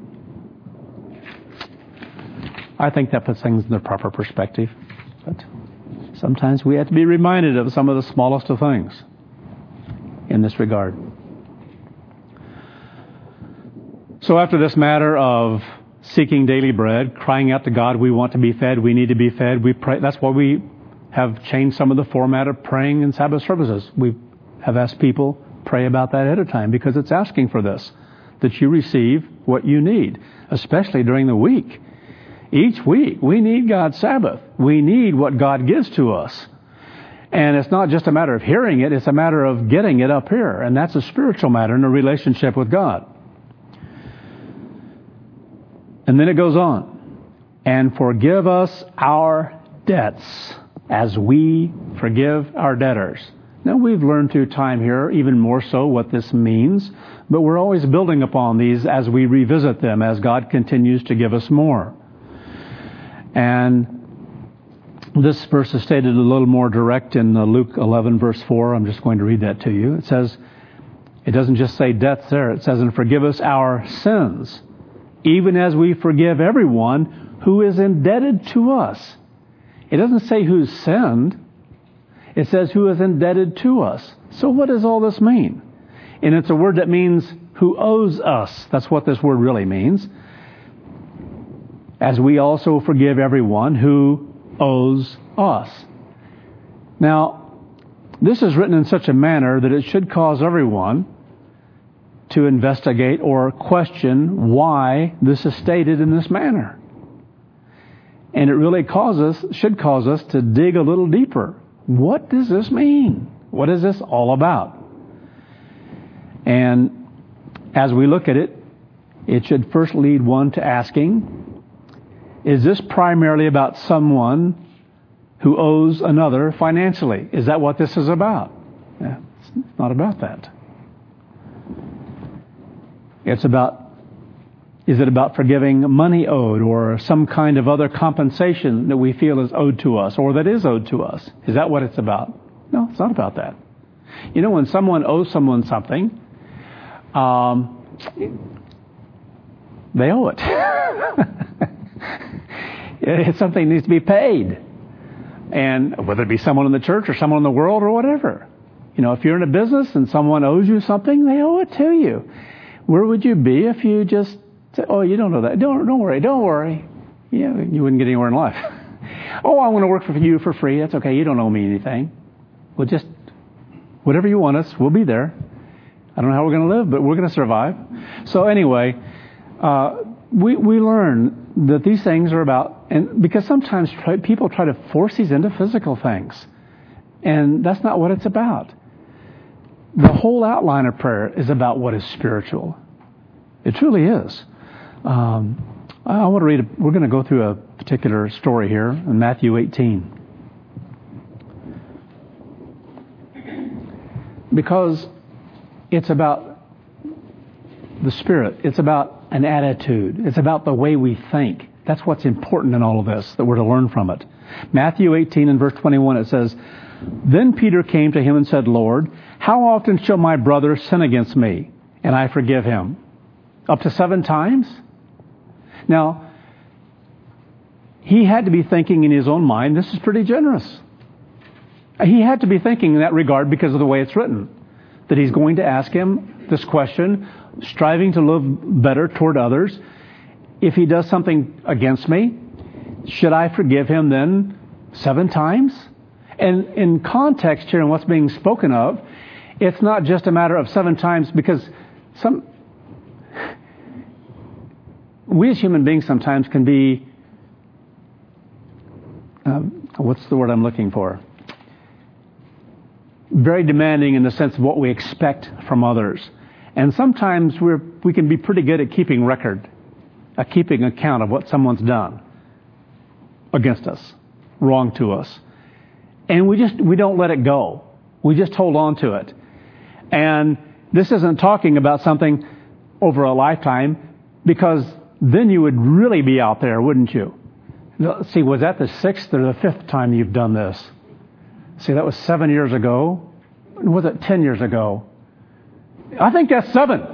I think that puts things in their proper perspective. But sometimes we have to be reminded of some of the smallest of things in this regard. So after this matter of seeking daily bread, crying out to God, we want to be fed, we need to be fed, we pray. That's why we have changed some of the format of praying in Sabbath services. We have asked people pray about that ahead of time because it's asking for this, that you receive what you need, especially during the week. Each week, we need God's Sabbath. We need what God gives to us. And it's not just a matter of hearing it, it's a matter of getting it up here. And that's a spiritual matter in a relationship with God. And then it goes on. And forgive us our debts as we forgive our debtors. Now, we've learned through time here even more so what this means, but we're always building upon these as we revisit them, as God continues to give us more. And this verse is stated a little more direct in Luke eleven, verse four. I'm just going to read that to you. It says, it doesn't just say debts there. It says, and forgive us our sins, even as we forgive everyone who is indebted to us. It doesn't say who's sinned. It says who is indebted to us. So what does all this mean? And it's a word that means who owes us. That's what this word really means. As we also forgive everyone who owes us. Now, this is written in such a manner that it should cause everyone to investigate or question why this is stated in this manner. And it really causes, should cause us to dig a little deeper. What does this mean? What is this all about? And as we look at it, it should first lead one to asking, is this primarily about someone who owes another financially? Is that what this is about? Yeah, it's not about that. It's about, is it about forgiving money owed or some kind of other compensation that we feel is owed to us or that is owed to us? Is that what it's about? No, it's not about that. You know, when someone owes someone something, um, they owe it. It's something that needs to be paid. And whether it be someone in the church or someone in the world or whatever. You know, if you're in a business and someone owes you something, they owe it to you. Where would you be if you just said, oh, you don't know that. Don't, don't worry, don't worry. Yeah, you wouldn't get anywhere in life. Oh, I want to work for you for free. That's okay. You don't owe me anything. Well, just whatever you want us, we'll be there. I don't know how we're going to live, but we're going to survive. So anyway, uh, we we learn that these things are about, and because sometimes try, people try to force these into physical things, and that's not what it's about. The whole outline of prayer is about what is spiritual. It truly is. Um, I want to read. A, we're going to go through a particular story here in Matthew eighteen. Because it's about the Spirit. It's about an attitude. It's about the way we think. That's what's important in all of this, that we're to learn from it. Matthew eighteen and verse twenty-one, it says, Then Peter came to him and said, Lord, how often shall my brother sin against me, and I forgive him? Up to seven times? Now, he had to be thinking in his own mind, this is pretty generous. He had to be thinking in that regard because of the way it's written, that he's going to ask him this question, striving to live better toward others. If he does something against me, should I forgive him then seven times? And in context here and what's being spoken of, it's not just a matter of seven times, because some we as human beings sometimes can be, uh, what's the word I'm looking for? Very demanding in the sense of what we expect from others. And sometimes we're, we can be pretty good at keeping record, at keeping account of what someone's done against us, wrong to us. And we just, we don't let it go. We just hold on to it. And this isn't talking about something over a lifetime, because then you would really be out there, wouldn't you? Let's see, was that the sixth or the fifth time you've done this? See, that was seven years ago. Was it ten years ago? I think that's seven.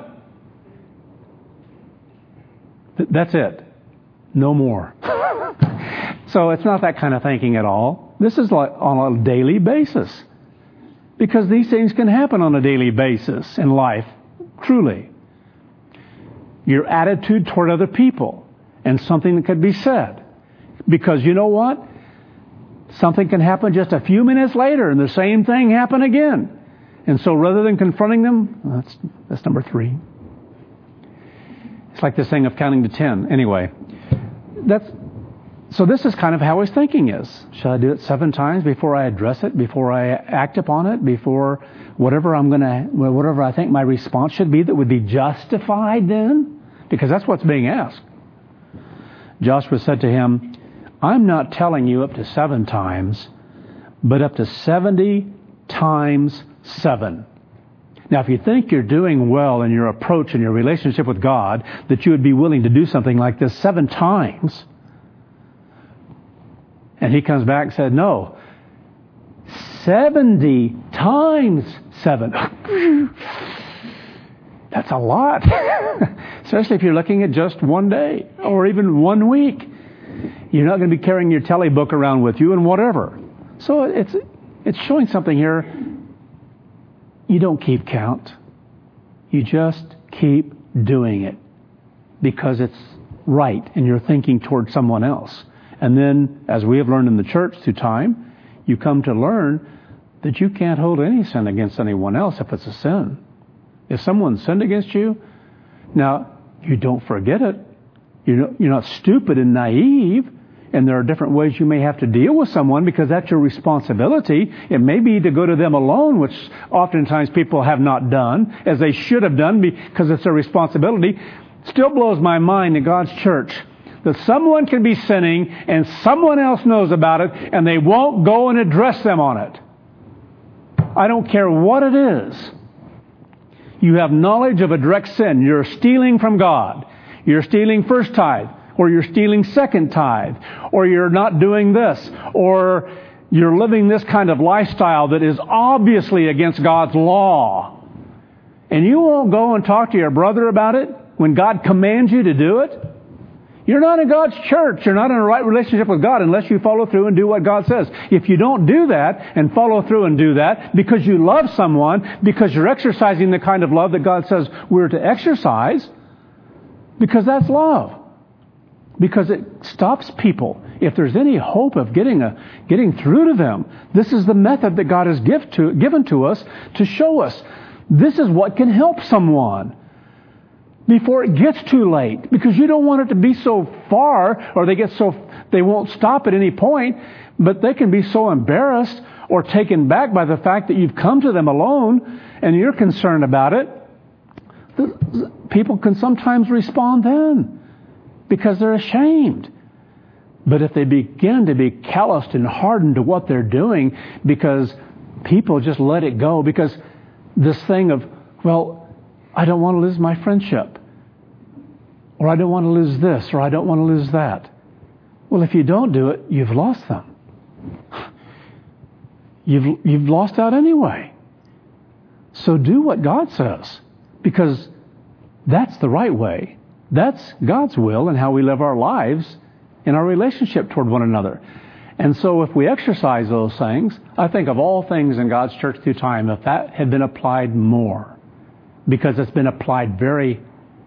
Th- that's it. No more. So it's not that kind of thinking at all. This is like on a daily basis. Because these things can happen on a daily basis in life, truly. Your attitude toward other people and something that could be said. Because you know what? Something can happen just a few minutes later and the same thing happen again. And so rather than confronting them, that's, that's number three. It's like this thing of counting to ten. Anyway, that's so this is kind of how his thinking is. Should I do it seven times before I address it, before I act upon it, before whatever I'm going to, whatever I think my response should be that would be justified then? Because that's what's being asked. Joshua said to him, I'm not telling you up to seven times, but up to seventy times seven. Now, if you think you're doing well in your approach and your relationship with God, that you would be willing to do something like this seven times, and he comes back and said, no, seventy times seven. That's a lot. Especially if you're looking at just one day or even one week. You're not going to be carrying your tele book around with you and whatever. So it's it's showing something here. You don't keep count. You just keep doing it because it's right and you're thinking toward someone else. And then, as we have learned in the church through time, you come to learn that you can't hold any sin against anyone else if it's a sin. If someone sinned against you, now, you don't forget it. You're not, you're not stupid and naive. And there are different ways you may have to deal with someone because that's your responsibility. It may be to go to them alone, which oftentimes people have not done, as they should have done because it's their responsibility. Still blows my mind in God's church that someone can be sinning and someone else knows about it and they won't go and address them on it. I don't care what it is. You have knowledge of a direct sin. You're stealing from God. You're stealing first tithe. Or you're stealing second tithe, or you're not doing this, or you're living this kind of lifestyle that is obviously against God's law. And you won't go and talk to your brother about it when God commands you to do it? You're not in God's church. You're not in a right relationship with God unless you follow through and do what God says. If you don't do that and follow through and do that because you love someone, because you're exercising the kind of love that God says we're to exercise, because that's love. Because it stops people. If there's any hope of getting a getting through to them, this is the method that God has give to, given to us to show us this is what can help someone before it gets too late. Because you don't want it to be so far, or they get so they won't stop at any point, but they can be so embarrassed or taken back by the fact that you've come to them alone and you're concerned about it. People can sometimes respond then, because they're ashamed. But if they begin to be calloused and hardened to what they're doing because people just let it go, because this thing of, well, I don't want to lose my friendship, or I don't want to lose this, or I don't want to lose that. Well, if you don't do it, you've lost them. You've, you've lost out anyway. So do what God says, because that's the right way. That's God's will and how we live our lives in our relationship toward one another. And so if we exercise those things, I think of all things in God's church through time, if that had been applied more, because it's been applied very,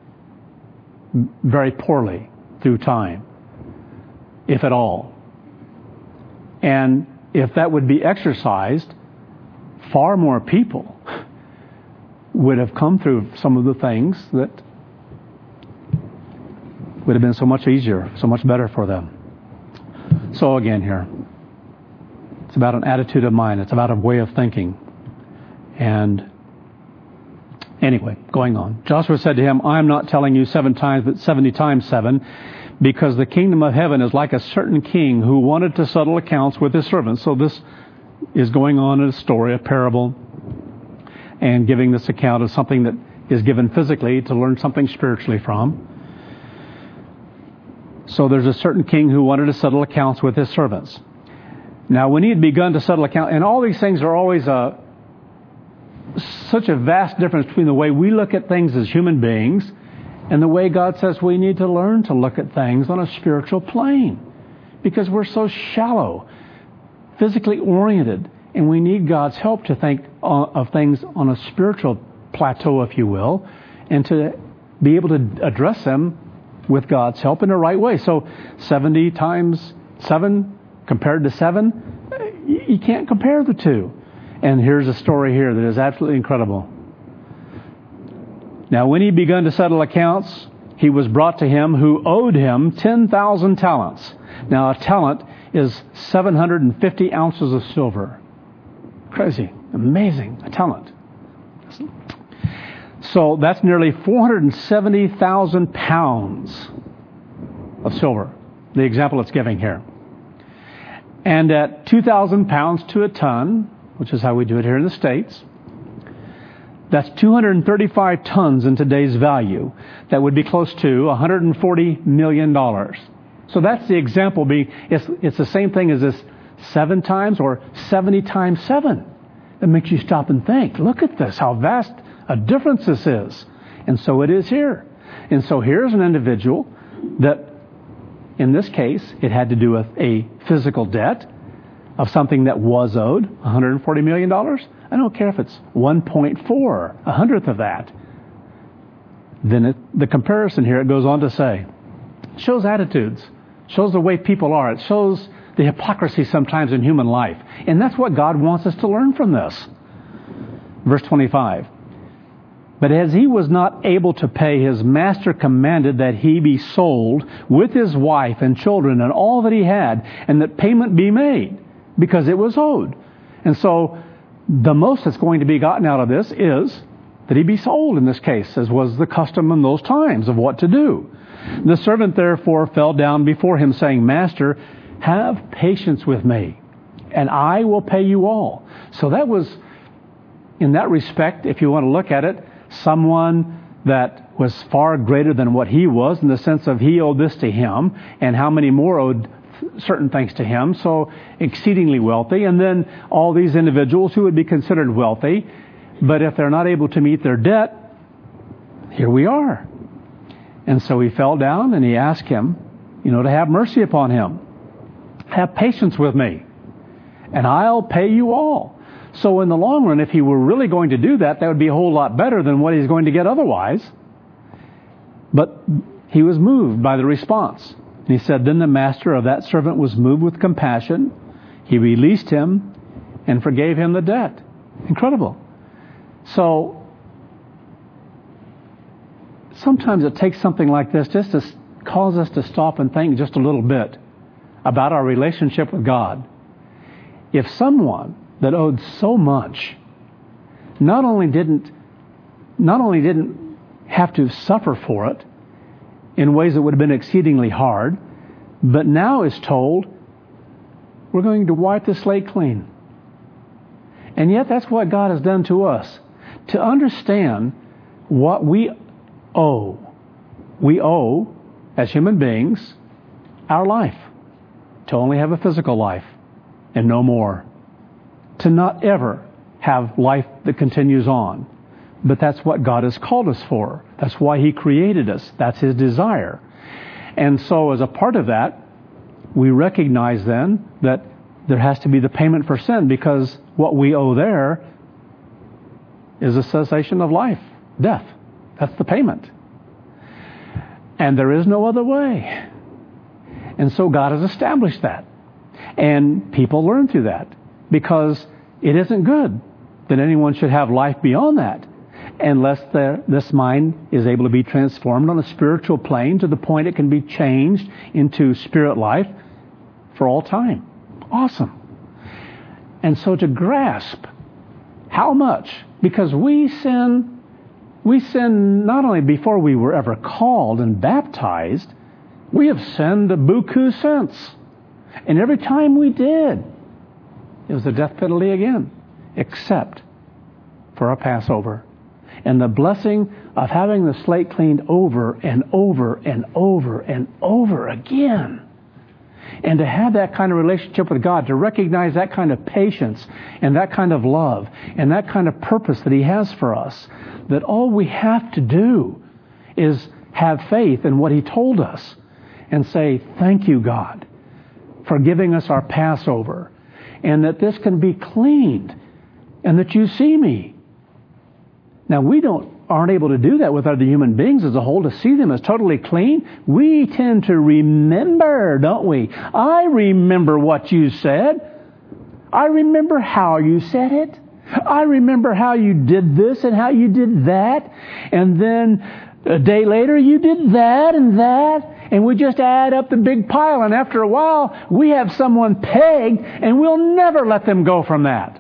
very poorly through time, if at all. And if that would be exercised, far more people would have come through some of the things that would have been so much easier, so much better for them. So again here, it's about an attitude of mind. It's about a way of thinking. And anyway, going on. Joshua said to him, I am not telling you seven times, but seventy times seven, because the kingdom of heaven is like a certain king who wanted to settle accounts with his servants. So this is going on in a story, a parable, and giving this account of something that is given physically to learn something spiritually from. So there's a certain king who wanted to settle accounts with his servants. Now, when he had begun to settle accounts, and all these things are always a, such a vast difference between the way we look at things as human beings and the way God says we need to learn to look at things on a spiritual plane. Because we're so shallow, physically oriented, and we need God's help to think of things on a spiritual plateau, if you will, and to be able to address them with God's help in the right way. So seventy times seven compared to seven, you can't compare the two. And here's a story here that is absolutely incredible. Now, when he began to settle accounts, he was brought to him who owed him ten thousand talents. Now, a talent is seven hundred fifty ounces of silver. Crazy. Amazing. A talent. So that's nearly four hundred seventy thousand pounds of silver, the example it's giving here. And at two thousand pounds to a ton, which is how we do it here in the States, that's two hundred thirty-five tons in today's value. That would be close to one hundred forty million dollars. So that's the example being, it's, it's the same thing as this seven times or seventy times seven. It makes you stop and think, look at this, how vast a difference this is. And so it is here. And so here's an individual that, in this case, it had to do with a physical debt of something that was owed, one hundred forty million dollars. I don't care if it's one point four, a hundredth of that. Then it, the comparison here, it goes on to say, shows attitudes, shows the way people are. It shows the hypocrisy sometimes in human life. And that's what God wants us to learn from this. Verse twenty-five. But as he was not able to pay, his master commanded that he be sold with his wife and children and all that he had, and that payment be made, because it was owed. And so the most that's going to be gotten out of this is that he be sold in this case, as was the custom in those times of what to do. The servant therefore fell down before him, saying, Master, have patience with me, and I will pay you all. So that was, in that respect, if you want to look at it, someone that was far greater than what he was, in the sense of he owed this to him, and how many more owed certain things to him, so exceedingly wealthy. And then all these individuals who would be considered wealthy, but if they're not able to meet their debt, here we are. And so he fell down and he asked him, you know, to have mercy upon him. Have patience with me, and I'll pay you all. So in the long run, if he were really going to do that, that would be a whole lot better than what he's going to get otherwise. But he was moved by the response. And he said, then the master of that servant was moved with compassion. He released him and forgave him the debt. Incredible. So sometimes it takes something like this just to cause us to stop and think just a little bit about our relationship with God. If someone that owed so much not only didn't not only didn't have to suffer for it in ways that would have been exceedingly hard, but now is told, we're going to wipe the slate clean. And yet that's what God has done to us. To understand what we owe. We owe, as human beings, our life. To only have a physical life and no more. To not ever have life that continues on. But that's what God has called us for. That's why He created us. That's His desire. And so as a part of that, we recognize then that there has to be the payment for sin, because what we owe there is a cessation of life, death. That's the payment. And there is no other way. And so God has established that. And people learn through that, because it isn't good that anyone should have life beyond that, unless this mind is able to be transformed on a spiritual plane to the point it can be changed into spirit life for all time. Awesome. And so to grasp how much, because we sin, we sin not only before we were ever called and baptized, we have sinned a buku since. And every time we did, it was the death penalty again, except for a Passover. And the blessing of having the slate cleaned over and over and over and over again. And to have that kind of relationship with God, to recognize that kind of patience and that kind of love and that kind of purpose that He has for us, that all we have to do is have faith in what He told us and say, thank you, God, for giving us our Passover, and that this can be cleaned, and that you see me. Now, we don't aren't able to do that with other human beings as a whole, to see them as totally clean. We tend to remember, don't we? I remember what you said. I remember how you said it. I remember how you did this and how you did that. And then a day later, you did that and that. And we just add up the big pile. And after a while, we have someone pegged, and we'll never let them go from that.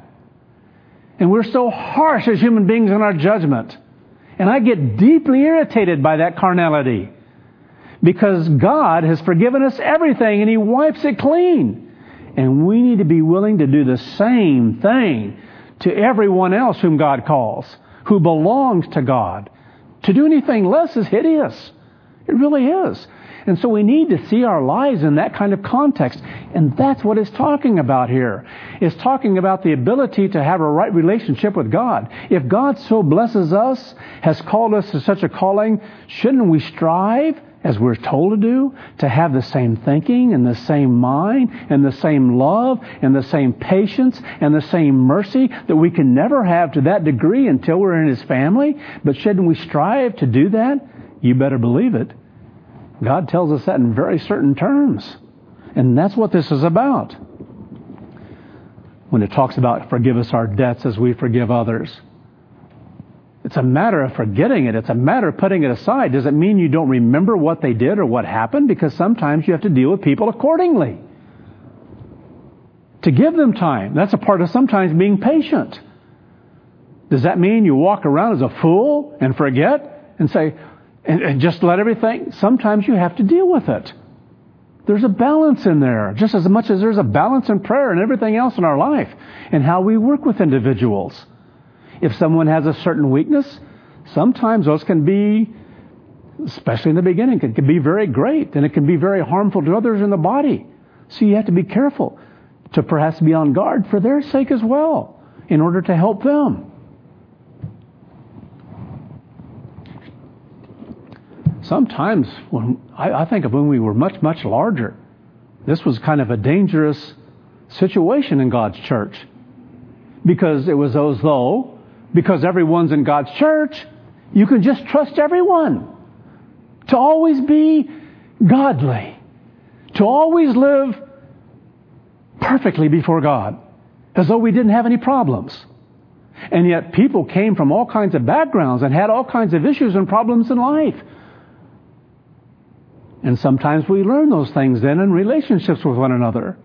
And we're so harsh as human beings in our judgment. And I get deeply irritated by that carnality, because God has forgiven us everything and He wipes it clean. And we need to be willing to do the same thing to everyone else whom God calls, who belongs to God. To do anything less is hideous. It really is. And so we need to see our lives in that kind of context. And that's what it's talking about here. It's talking about the ability to have a right relationship with God. If God so blesses us, has called us to such a calling, shouldn't we strive, as we're told to do, to have the same thinking and the same mind and the same love and the same patience and the same mercy that we can never have to that degree until we're in His family? But shouldn't we strive to do that? You better believe it. God tells us that in very certain terms. And that's what this is about. When it talks about forgive us our debts as we forgive others. It's a matter of forgetting it. It's a matter of putting it aside. Does it mean you don't remember what they did or what happened? Because sometimes you have to deal with people accordingly. To give them time. That's a part of sometimes being patient. Does that mean you walk around as a fool and forget and say, and, and just let everything? Sometimes you have to deal with it. There's a balance in there, just as much as there's a balance in prayer and everything else in our life and how we work with individuals. If someone has a certain weakness, sometimes those can be, especially in the beginning, it can be very great and it can be very harmful to others in the body. So you have to be careful to perhaps be on guard for their sake as well in order to help them. Sometimes, when I, I think of when we were much, much larger, this was kind of a dangerous situation in God's church. Because it was as though, because everyone's in God's church, you can just trust everyone to always be godly, to always live perfectly before God, as though we didn't have any problems. And yet people came from all kinds of backgrounds and had all kinds of issues and problems in life. And sometimes we learn those things then in relationships with one another.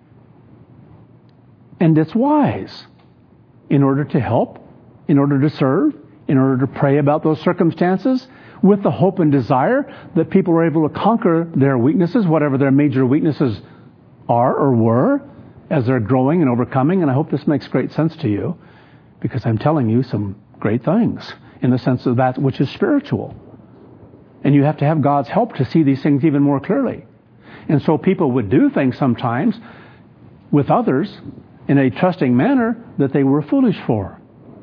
And it's wise in order to help, in order to serve, in order to pray about those circumstances with the hope and desire that people are able to conquer their weaknesses, whatever their major weaknesses are or were, as they're growing and overcoming. And I hope this makes great sense to you, because I'm telling you some great things in the sense of that which is spiritual. And you have to have God's help to see these things even more clearly. And so people would do things sometimes with others in a trusting manner that they were foolish for.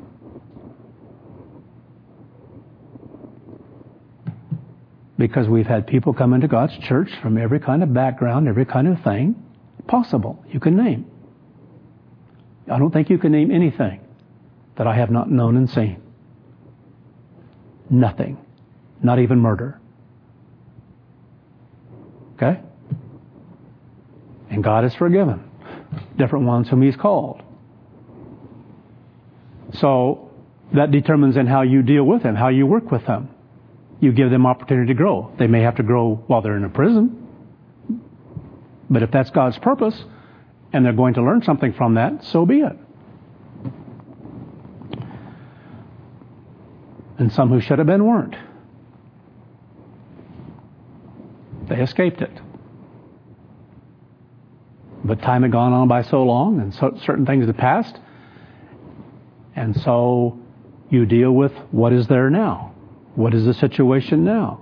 Because we've had people come into God's church from every kind of background, every kind of thing possible you can name. I don't think you can name anything that I have not known and seen. Nothing. Not even murder. Okay? And God has forgiven different ones whom He's called. So that determines in how you deal with them, how you work with them. You give them opportunity to grow. They may have to grow while they're in a prison. But if that's God's purpose, and they're going to learn something from that, so be it. And some who should have been weren't. They escaped it. But time had gone on by so long, and so certain things had passed. And so you deal with what is there now. What is the situation now?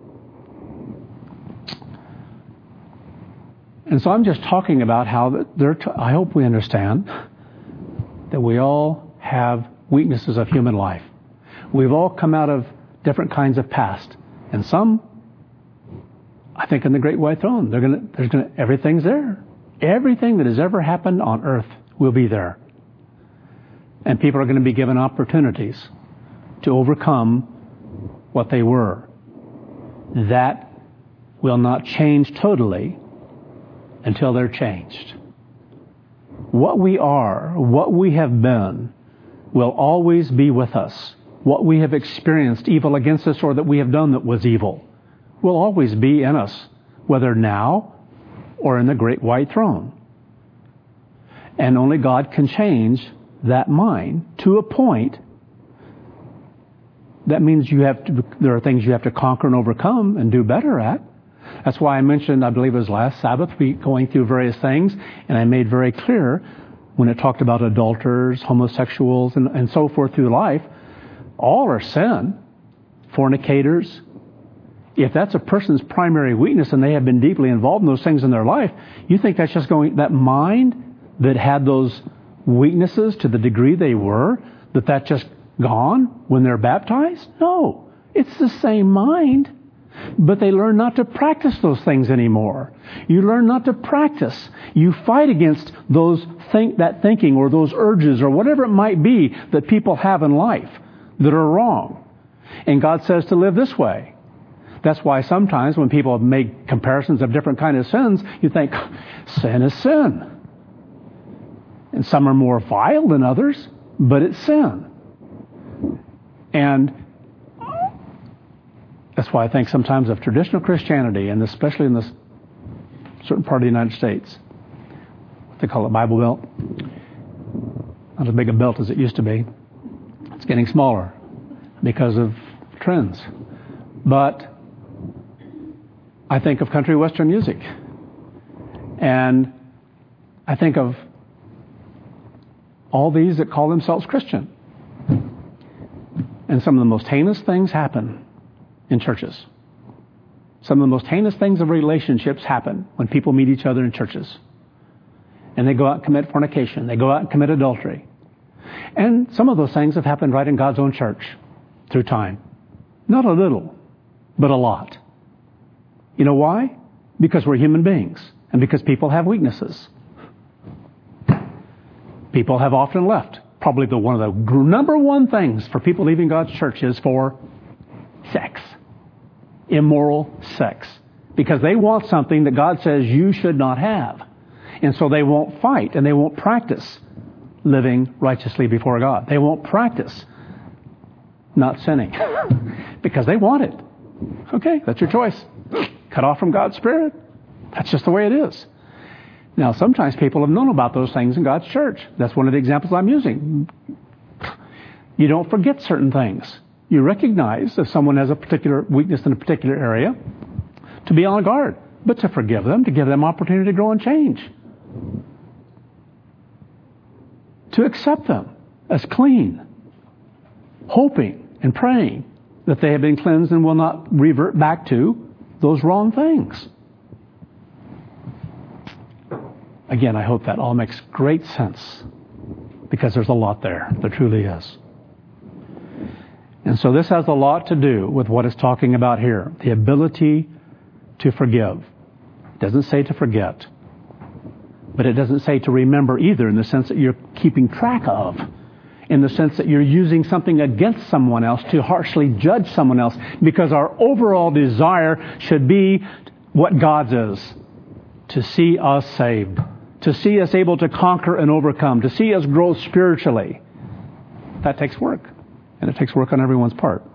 And so I'm just talking about how there. T- I hope we understand that we all have weaknesses of human life. We've all come out of different kinds of past, and some, I think, in the Great White Throne, they're gonna. There's gonna. Everything's there. Everything that has ever happened on earth will be there, and people are going to be given opportunities to overcome what they were. That will not change totally until they're changed. What we are, what we have been, will always be with us. What we have experienced, evil against us, or that we have done that was evil, will always be in us, whether now or in the Great White Throne. And only God can change that mind to a point. That means you have to, there are things you have to conquer and overcome and do better at. That's why I mentioned, I believe it was last Sabbath, we going through various things, and I made very clear when it talked about adulterers, homosexuals, and, and so forth through life, all are sin. Fornicators. If that's a person's primary weakness and they have been deeply involved in those things in their life, you think that's just going, that mind that had those weaknesses to the degree they were, that that's just gone when they're baptized? No. It's the same mind. But they learn not to practice those things anymore. You learn not to practice. You fight against those think that thinking or those urges or whatever it might be that people have in life that are wrong. And God says to live this way. That's why sometimes when people make comparisons of different kinds of sins, you think, sin is sin. And some are more vile than others, but it's sin. And that's why I think sometimes of traditional Christianity, and especially in this certain part of the United States, what they call it Bible Belt, not as big a belt as it used to be. It's getting smaller because of trends. But I think of country western music. And I think of all these that call themselves Christian. And some of the most heinous things happen in churches. Some of the most heinous things of relationships happen when people meet each other in churches. And they go out and commit fornication. They go out and commit adultery. And some of those things have happened right in God's own church through time. Not a little, but a lot. You know why? Because we're human beings. And because people have weaknesses. People have often left. Probably the one of the number one things for people leaving God's church is for sex. Immoral sex. Because they want something that God says you should not have. And so they won't fight and they won't practice living righteously before God. They won't practice not sinning. Because they want it. Okay, that's your choice. Cut off from God's Spirit. That's just the way it is. Now, sometimes people have known about those things in God's church. That's one of the examples I'm using. You don't forget certain things. You recognize if someone has a particular weakness in a particular area, to be on guard, but to forgive them, to give them opportunity to grow and change. To accept them as clean, hoping and praying that they have been cleansed and will not revert back to those wrong things. Again, I hope that all makes great sense because there's a lot there. There truly is. And so this has a lot to do with what it's talking about here. The ability to forgive. It doesn't say to forget. But it doesn't say to remember either in the sense that you're keeping track of. In the sense that you're using something against someone else to harshly judge someone else. Because our overall desire should be what God's is. To see us saved. To see us able to conquer and overcome. To see us grow spiritually. That takes work. And it takes work on everyone's part.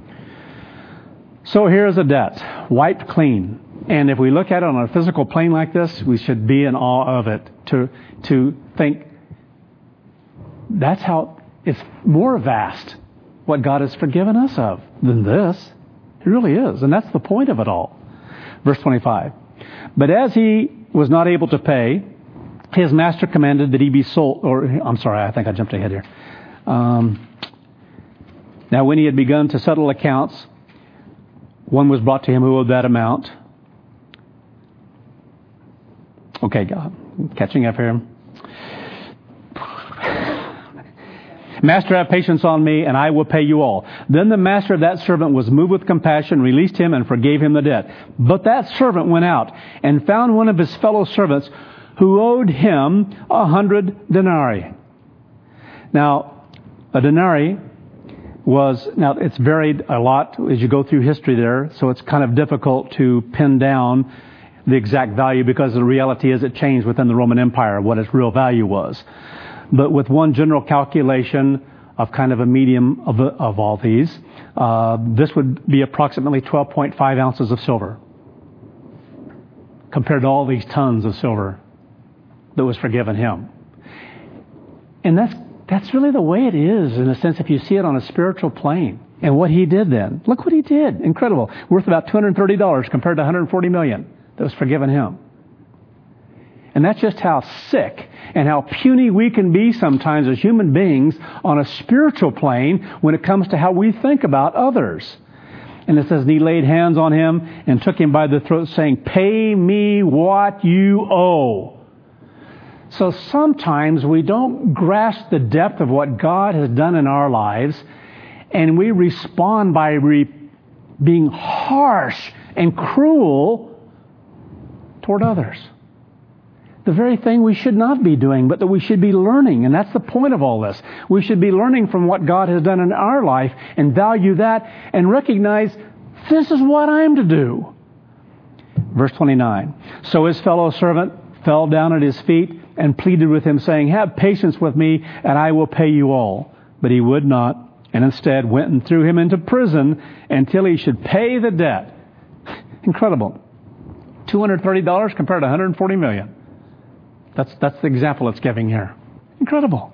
So here's a debt. Wiped clean. And if we look at it on a physical plane like this, we should be in awe of it. To, to think, that's how it's more vast what God has forgiven us of than this. It really is. And that's the point of it all. Verse twenty-five. But as he was not able to pay, his master commanded that he be sold, or I'm sorry, I think I jumped ahead here. Um, now when he had begun to settle accounts, one was brought to him who owed that amount. Okay, God, catching up here. Master, have patience on me, and I will pay you all. Then the master of that servant was moved with compassion, released him, and forgave him the debt. But that servant went out and found one of his fellow servants who owed him a hundred denarii. Now, a denarii was, now it's varied a lot as you go through history there, so it's kind of difficult to pin down the exact value because the reality is it changed within the Roman Empire what its real value was. But with one general calculation of kind of a medium of, of all these, uh, this would be approximately twelve point five ounces of silver compared to all these tons of silver that was forgiven him. And that's that's really the way it is in a sense if you see it on a spiritual plane. And what he did then, look what he did. Incredible. Worth about two hundred thirty dollars compared to one hundred forty million dollars that was forgiven him. And that's just how sick and how puny we can be sometimes as human beings on a spiritual plane when it comes to how we think about others. And it says, and he laid hands on him and took him by the throat, saying, pay me what you owe. So sometimes we don't grasp the depth of what God has done in our lives, and we respond by re- being harsh and cruel toward others. The very thing we should not be doing, but that we should be learning. And that's the point of all this. We should be learning from what God has done in our life and value that and recognize this is what I'm to do. Verse twenty-nine. So his fellow servant fell down at his feet and pleaded with him, saying, have patience with me, and I will pay you all. But he would not, and instead went and threw him into prison until he should pay the debt. Incredible. two hundred thirty dollars compared to one hundred forty million dollars. That's, that's the example it's giving here. Incredible.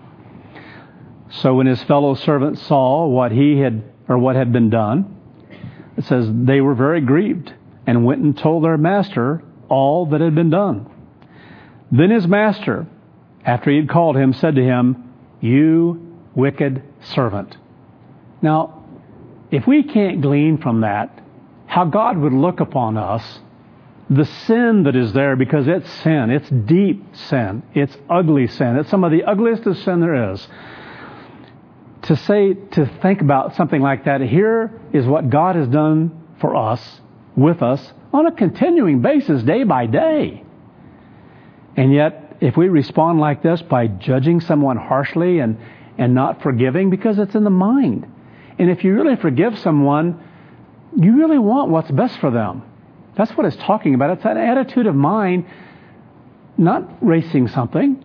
So when his fellow servants saw what he had, or what had been done, it says they were very grieved and went and told their master all that had been done. Then his master, after he had called him, said to him, "You wicked servant." Now, if we can't glean from that how God would look upon us, the sin that is there, because it's sin, it's deep sin, it's ugly sin, it's some of the ugliest of sin there is. To say, to think about something like that, here is what God has done for us, with us, on a continuing basis, day by day. And yet, if we respond like this by judging someone harshly and, and not forgiving, because it's in the mind. And if you really forgive someone, you really want what's best for them. That's what it's talking about. It's an attitude of mind, not racing something,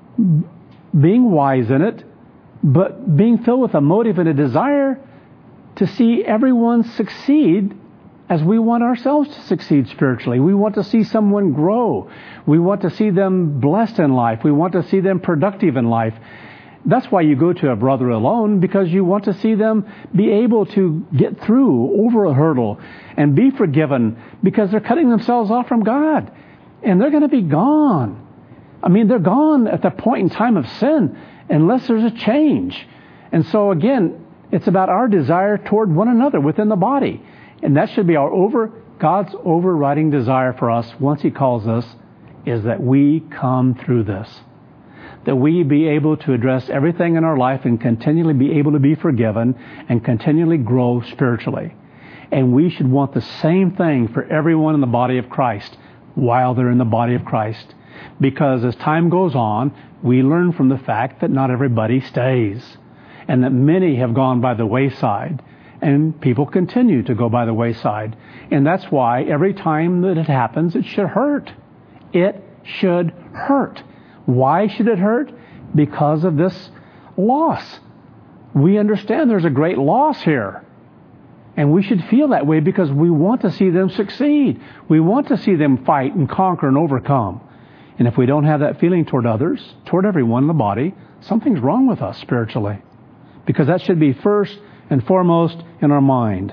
being wise in it, but being filled with a motive and a desire to see everyone succeed as we want ourselves to succeed spiritually. We want to see someone grow. We want to see them blessed in life. We want to see them productive in life. That's why you go to a brother alone, because you want to see them be able to get through over a hurdle and be forgiven, because they're cutting themselves off from God and they're going to be gone. I mean, they're gone at the point in time of sin unless there's a change. And so again, it's about our desire toward one another within the body. And that should be our over, God's overriding desire for us once He calls us, is that we come through this. That we be able to address everything in our life and continually be able to be forgiven and continually grow spiritually. And we should want the same thing for everyone in the body of Christ while they're in the body of Christ. Because as time goes on, we learn from the fact that not everybody stays. And that many have gone by the wayside. And people continue to go by the wayside. And that's why every time that it happens, it should hurt. It should hurt. Why should it hurt? Because of this loss. We understand there's a great loss here. And we should feel that way because we want to see them succeed. We want to see them fight and conquer and overcome. And if we don't have that feeling toward others, toward everyone in the body, something's wrong with us spiritually. Because that should be first and foremost in our mind.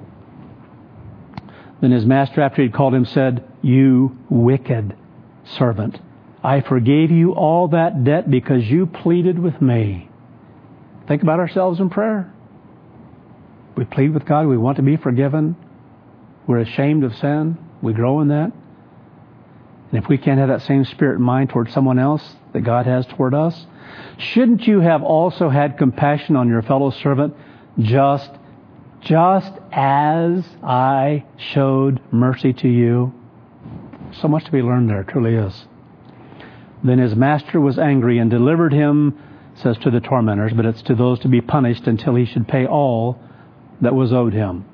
Then his master, after he'd called him, said, "You wicked servant, I forgave you all that debt because you pleaded with me." Think about ourselves in prayer. We plead with God. We want to be forgiven. We're ashamed of sin. We grow in that. And if we can't have that same spirit and mind toward someone else that God has toward us, shouldn't you have also had compassion on your fellow servant, just, just as I showed mercy to you? So much to be learned there, it truly is. Then his master was angry and delivered him, says to the tormentors, but it's to those to be punished until he should pay all that was owed him.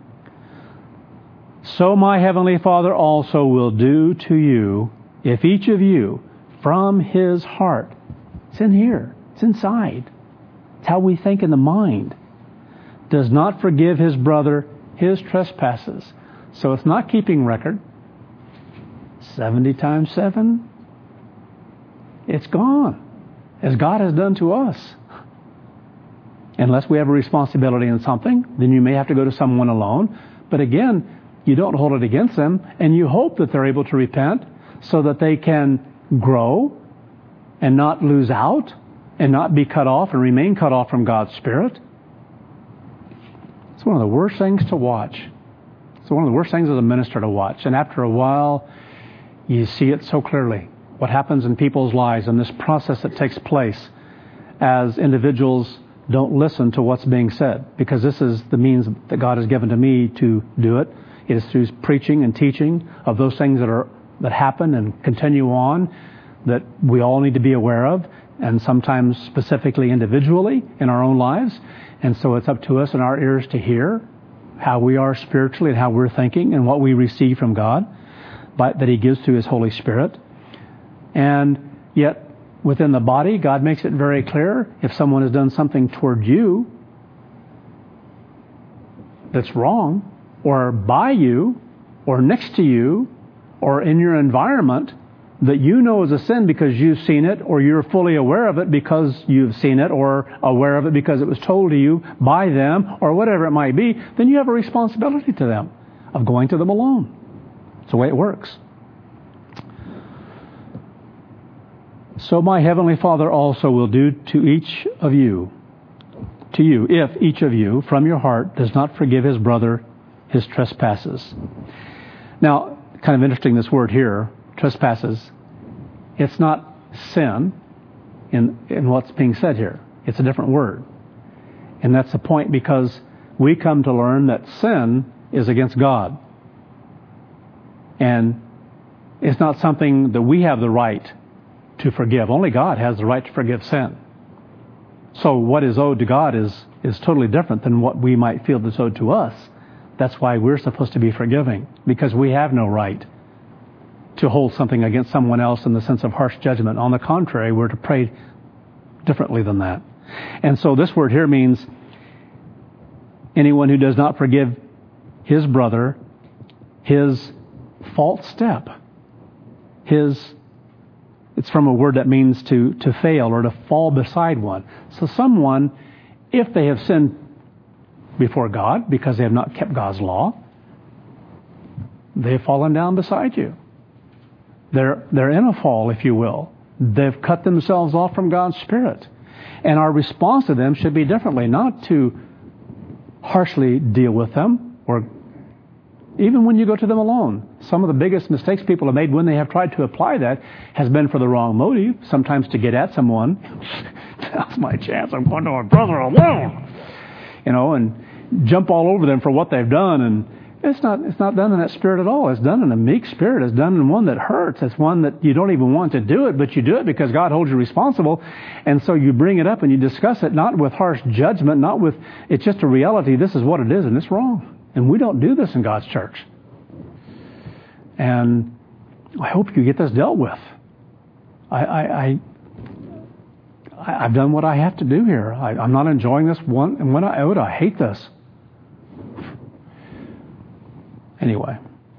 So my heavenly Father also will do to you if each of you from his heart, it's in here, it's inside, it's how we think in the mind, does not forgive his brother his trespasses. So it's not keeping record. seventy times seven, it's gone, as God has done to us. Unless we have a responsibility in something, then you may have to go to someone alone. But again, you don't hold it against them, and you hope that they're able to repent so that they can grow and not lose out and not be cut off and remain cut off from God's Spirit. It's one of the worst things to watch. It's one of the worst things as a minister to watch. And after a while, you see it so clearly. What happens in people's lives and this process that takes place as individuals don't listen to what's being said. Because this is the means that God has given to me to do it. It is through preaching and teaching of those things that are that happen and continue on that we all need to be aware of, and sometimes specifically individually in our own lives. And so it's up to us in our ears to hear how we are spiritually and how we're thinking and what we receive from God but that He gives through His Holy Spirit. And yet within the body, God makes it very clear if someone has done something toward you, that's wrong, or by you, or next to you, or in your environment that you know is a sin because you've seen it, or you're fully aware of it because you've seen it, or aware of it because it was told to you by them, or whatever it might be, then you have a responsibility to them of going to them alone. It's the way it works. So my heavenly Father also will do to each of you, to you, if each of you from your heart does not forgive his brother his trespasses. Now, kind of interesting, this word here, trespasses. It's not sin in, in what's being said here. It's a different word. And that's the point, because we come to learn that sin is against God. And it's not something that we have the right to forgive. Only God has the right to forgive sin. So what is owed to God is, is totally different than what we might feel that's owed to us. That's why we're supposed to be forgiving, because we have no right to hold something against someone else in the sense of harsh judgment. On the contrary, we're to pray differently than that. And so this word here means anyone who does not forgive his brother his false step. His, it's from a word that means to, to fail or to fall beside one. So someone, if they have sinned before God because they have not kept God's law, they've fallen down beside you. They're, they're in a fall, if you will. They've cut themselves off from God's Spirit. And our response to them should be differently, not to harshly deal with them, or even when you go to them alone. Some of the biggest mistakes people have made when they have tried to apply that has been for the wrong motive, sometimes to get at someone. That's my chance. I'm going to my brother alone. You know, and jump all over them for what they've done. And It's not it's not done in that spirit at all. It's done in a meek spirit. It's done in one that hurts. It's one that you don't even want to do it, but you do it because God holds you responsible. And so you bring it up and you discuss it, not with harsh judgment, not with, it's just a reality. This is what it is and it's wrong. And we don't do this in God's church. And I hope you get this dealt with. I, I, I, I've done what I have to do here. I, I'm not enjoying this one. And when I owe it, I hate this. Anyway,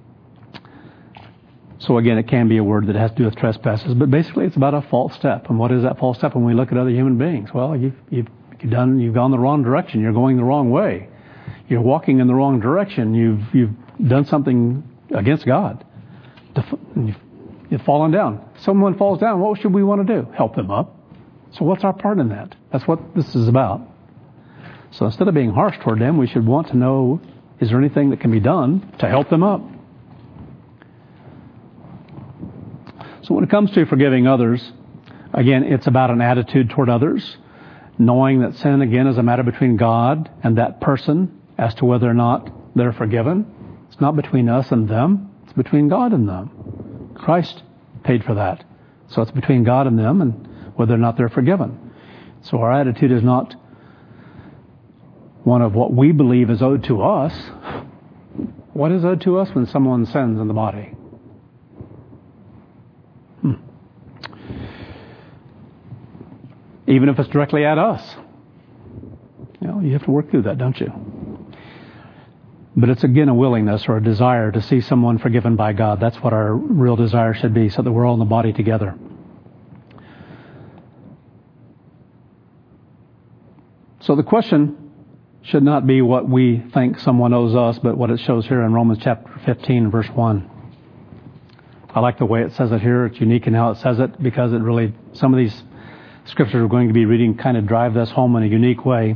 so again, it can be a word that has to do with trespasses, but basically it's about a false step. And what is that false step when we look at other human beings? Well, you've, you've, you've done, you've gone the wrong direction. You're going the wrong way. You're walking in the wrong direction. You've, you've done something against God. You've, you've fallen down. Someone falls down. What should we want to do? Help them up. So what's our part in that? That's what this is about. So instead of being harsh toward them, we should want to know, is there anything that can be done to help them up? So when it comes to forgiving others, again, it's about an attitude toward others, knowing that sin, again, is a matter between God and that person as to whether or not they're forgiven. It's not between us and them. It's between God and them. Christ paid for that. So it's between God and them and whether or not they're forgiven. So our attitude is not one of what we believe is owed to us. What is owed to us when someone sins in the body? Hmm. Even if it's directly at us. You know, you have to work through that, don't you? But it's again a willingness or a desire to see someone forgiven by God. That's what our real desire should be, so that we're all in the body together. So the question should not be what we think someone owes us, but what it shows here in Romans chapter fifteen, verse one. I like the way it says it here. It's unique in how it says it, because it really, some of these scriptures we're going to be reading kind of drive this home in a unique way.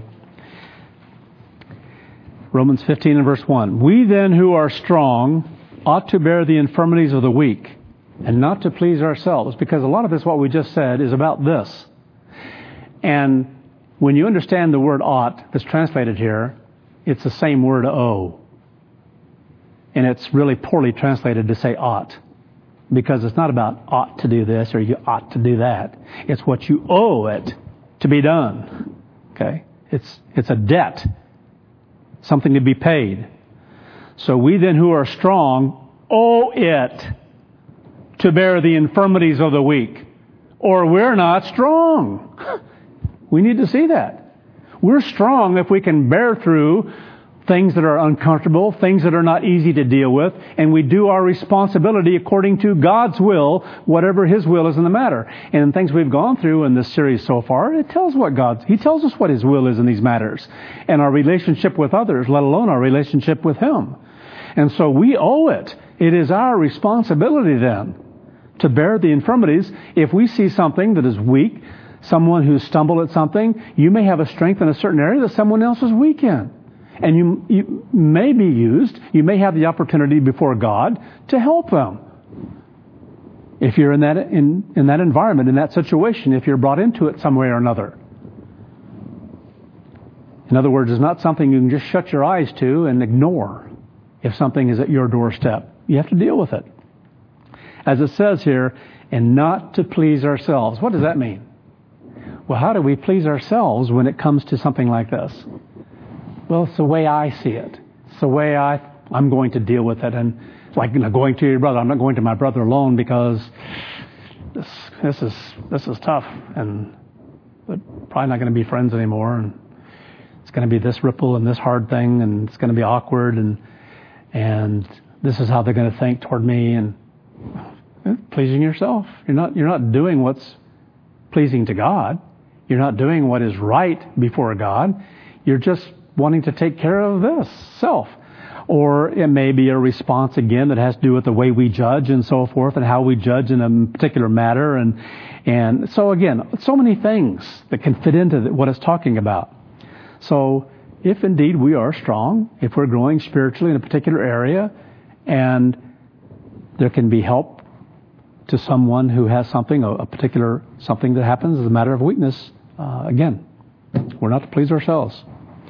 Romans fifteen and verse one. We then who are strong ought to bear the infirmities of the weak and not to please ourselves, because a lot of this, what we just said, is about this. And when you understand the word ought that's translated here, it's the same word owe. And it's really poorly translated to say ought, because it's not about ought to do this or you ought to do that. It's what you owe it to be done. Okay? It's it's a debt, something to be paid. So we then who are strong owe it to bear the infirmities of the weak, or we're not strong. We need to see that. We're strong if we can bear through things that are uncomfortable, things that are not easy to deal with, and we do our responsibility according to God's will, whatever His will is in the matter. And things we've gone through in this series so far, it tells what God, He tells us what His will is in these matters, and our relationship with others, let alone our relationship with Him. And so we owe it. It is our responsibility then to bear the infirmities. If we see something that is weak, someone who's stumbled at something, you may have a strength in a certain area that someone else is weak in. And you, you may be used, you may have the opportunity before God to help them. If you're in that in, in that environment, in that situation, if you're brought into it some way or another. In other words, it's not something you can just shut your eyes to and ignore if something is at your doorstep. You have to deal with it. As it says here, and not to please ourselves. What does that mean? Well, how do we please ourselves when it comes to something like this? Well, it's the way I see it. It's the way I, I'm going to deal with it. And it's like, you know, going to your brother. I'm not going to my brother alone because this, this is this is tough. And we're probably not going to be friends anymore. And it's going to be this ripple and this hard thing. And it's going to be awkward. And and this is how they're going to think toward me. And pleasing yourself. You're not you're not doing what's pleasing to God. You're not doing what is right before God. You're just wanting to take care of this, self. Or it may be a response, again, that has to do with the way we judge and so forth and how we judge in a particular matter. And and so, again, so many things that can fit into what it's talking about. So if indeed we are strong, if we're growing spiritually in a particular area, and there can be help to someone who has something, a, a particular something that happens as a matter of weakness, uh, again, we're not to please ourselves.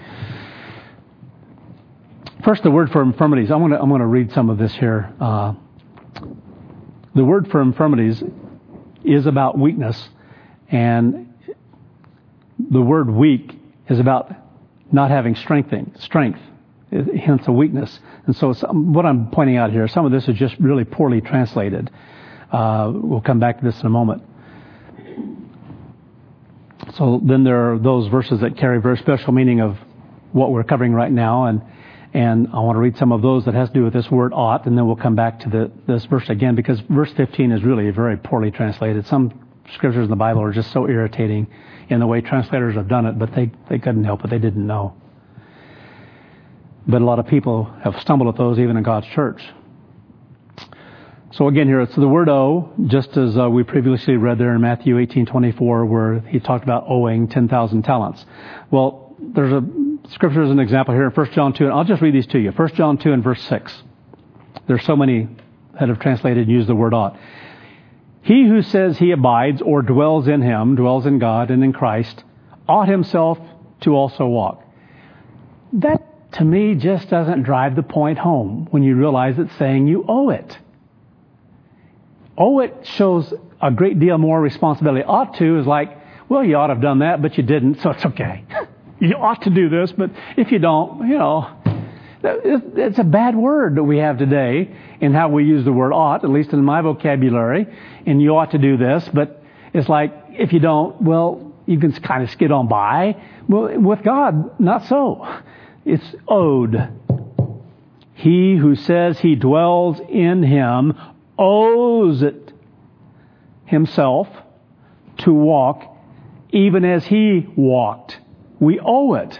First, the word for infirmities. I want to, I'm going to read some of this here. Uh, the word for infirmities is about weakness, and the word weak is about not having strength, strength, hence a weakness. And so some, what I'm pointing out here, some of this is just really poorly translated. Uh, we'll come back to this in a moment. So then there are those verses that carry very special meaning of what we're covering right now, and And I want to read some of those that has to do with this word ought, and then we'll come back to the, this verse again, because verse fifteen is really very poorly translated. Some scriptures in the Bible are just so irritating in the way translators have done it, but they, they couldn't help it. They didn't know. But a lot of people have stumbled at those even in God's church. So again here, it's the word owe, just as uh, we previously read there in Matthew eighteen twenty-four, where he talked about owing ten thousand talents. Well, there's a scripture as an example here in First John two, and I'll just read these to you. First John two and verse six. There's so many that have translated and used the word ought. He who says he abides or dwells in him, dwells in God and in Christ, ought himself to also walk. That, to me, just doesn't drive the point home when you realize it's saying you owe it. Owe it shows a great deal more responsibility. Ought to is like, well, you ought to have done that, but you didn't, so it's okay. You ought to do this, but if you don't, you know, it's a bad word that we have today in how we use the word ought, at least in my vocabulary. And you ought to do this, but it's like, if you don't, well, you can kind of skid on by. Well, with God, not so. It's owed. He who says he dwells in him owes it himself to walk even as he walked. We owe it.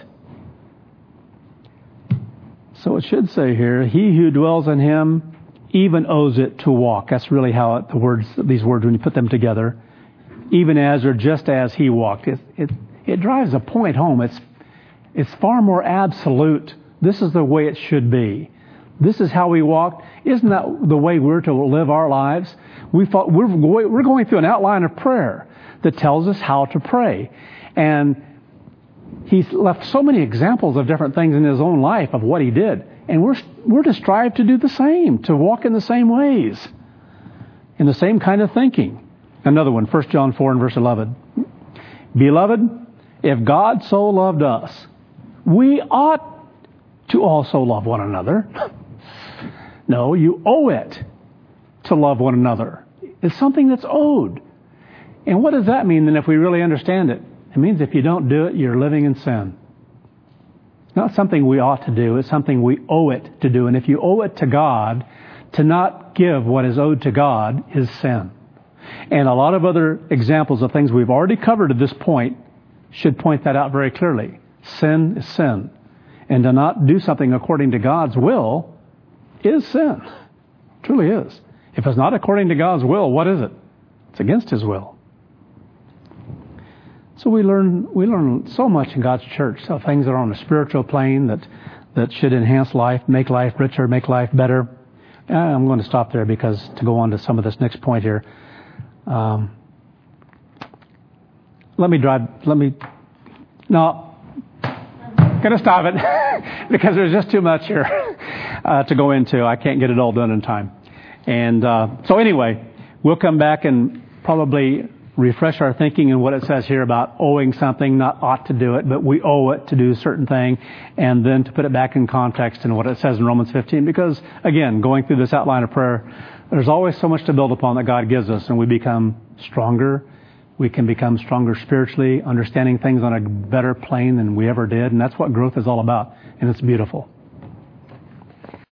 So it should say here, he who dwells in him even owes it to walk. That's really how it, the words, these words, when you put them together, even as or just as he walked, it it, it drives a point home. It's it's far more absolute. This is the way it should be. This is how we walked. Isn't that the way we're to live our lives? We thought we're we're going through an outline of prayer that tells us how to pray, and he's left so many examples of different things in his own life of what he did. And we're we're to strive to do the same, to walk in the same ways, in the same kind of thinking. Another one, First John four and verse eleven. Beloved, if God so loved us, we ought to also love one another. No, you owe it to love one another. It's something that's owed. And what does that mean then if we really understand it? It means if you don't do it, you're living in sin. Not something we ought to do. It's something we owe it to do. And if you owe it to God, to not give what is owed to God is sin. And a lot of other examples of things we've already covered at this point should point that out very clearly. Sin is sin. And to not do something according to God's will is sin. It truly is. If it's not according to God's will, what is it? It's against His will. So we learn we learn so much in God's church. So things that are on a spiritual plane that, that should enhance life, make life richer, make life better. I'm going to stop there because to go on to some of this next point here. Um, let me drive, let me, no, going to stop it because there's just too much here uh, to go into. I can't get it all done in time. And uh, so anyway, we'll come back and probably refresh our thinking in what it says here about owing something, not ought to do it, but we owe it to do a certain thing, and then to put it back in context in what it says in Romans fifteen. Because, again, going through this outline of prayer, there's always so much to build upon that God gives us, and we become stronger. We can become stronger spiritually, understanding things on a better plane than we ever did, and that's what growth is all about, and it's beautiful.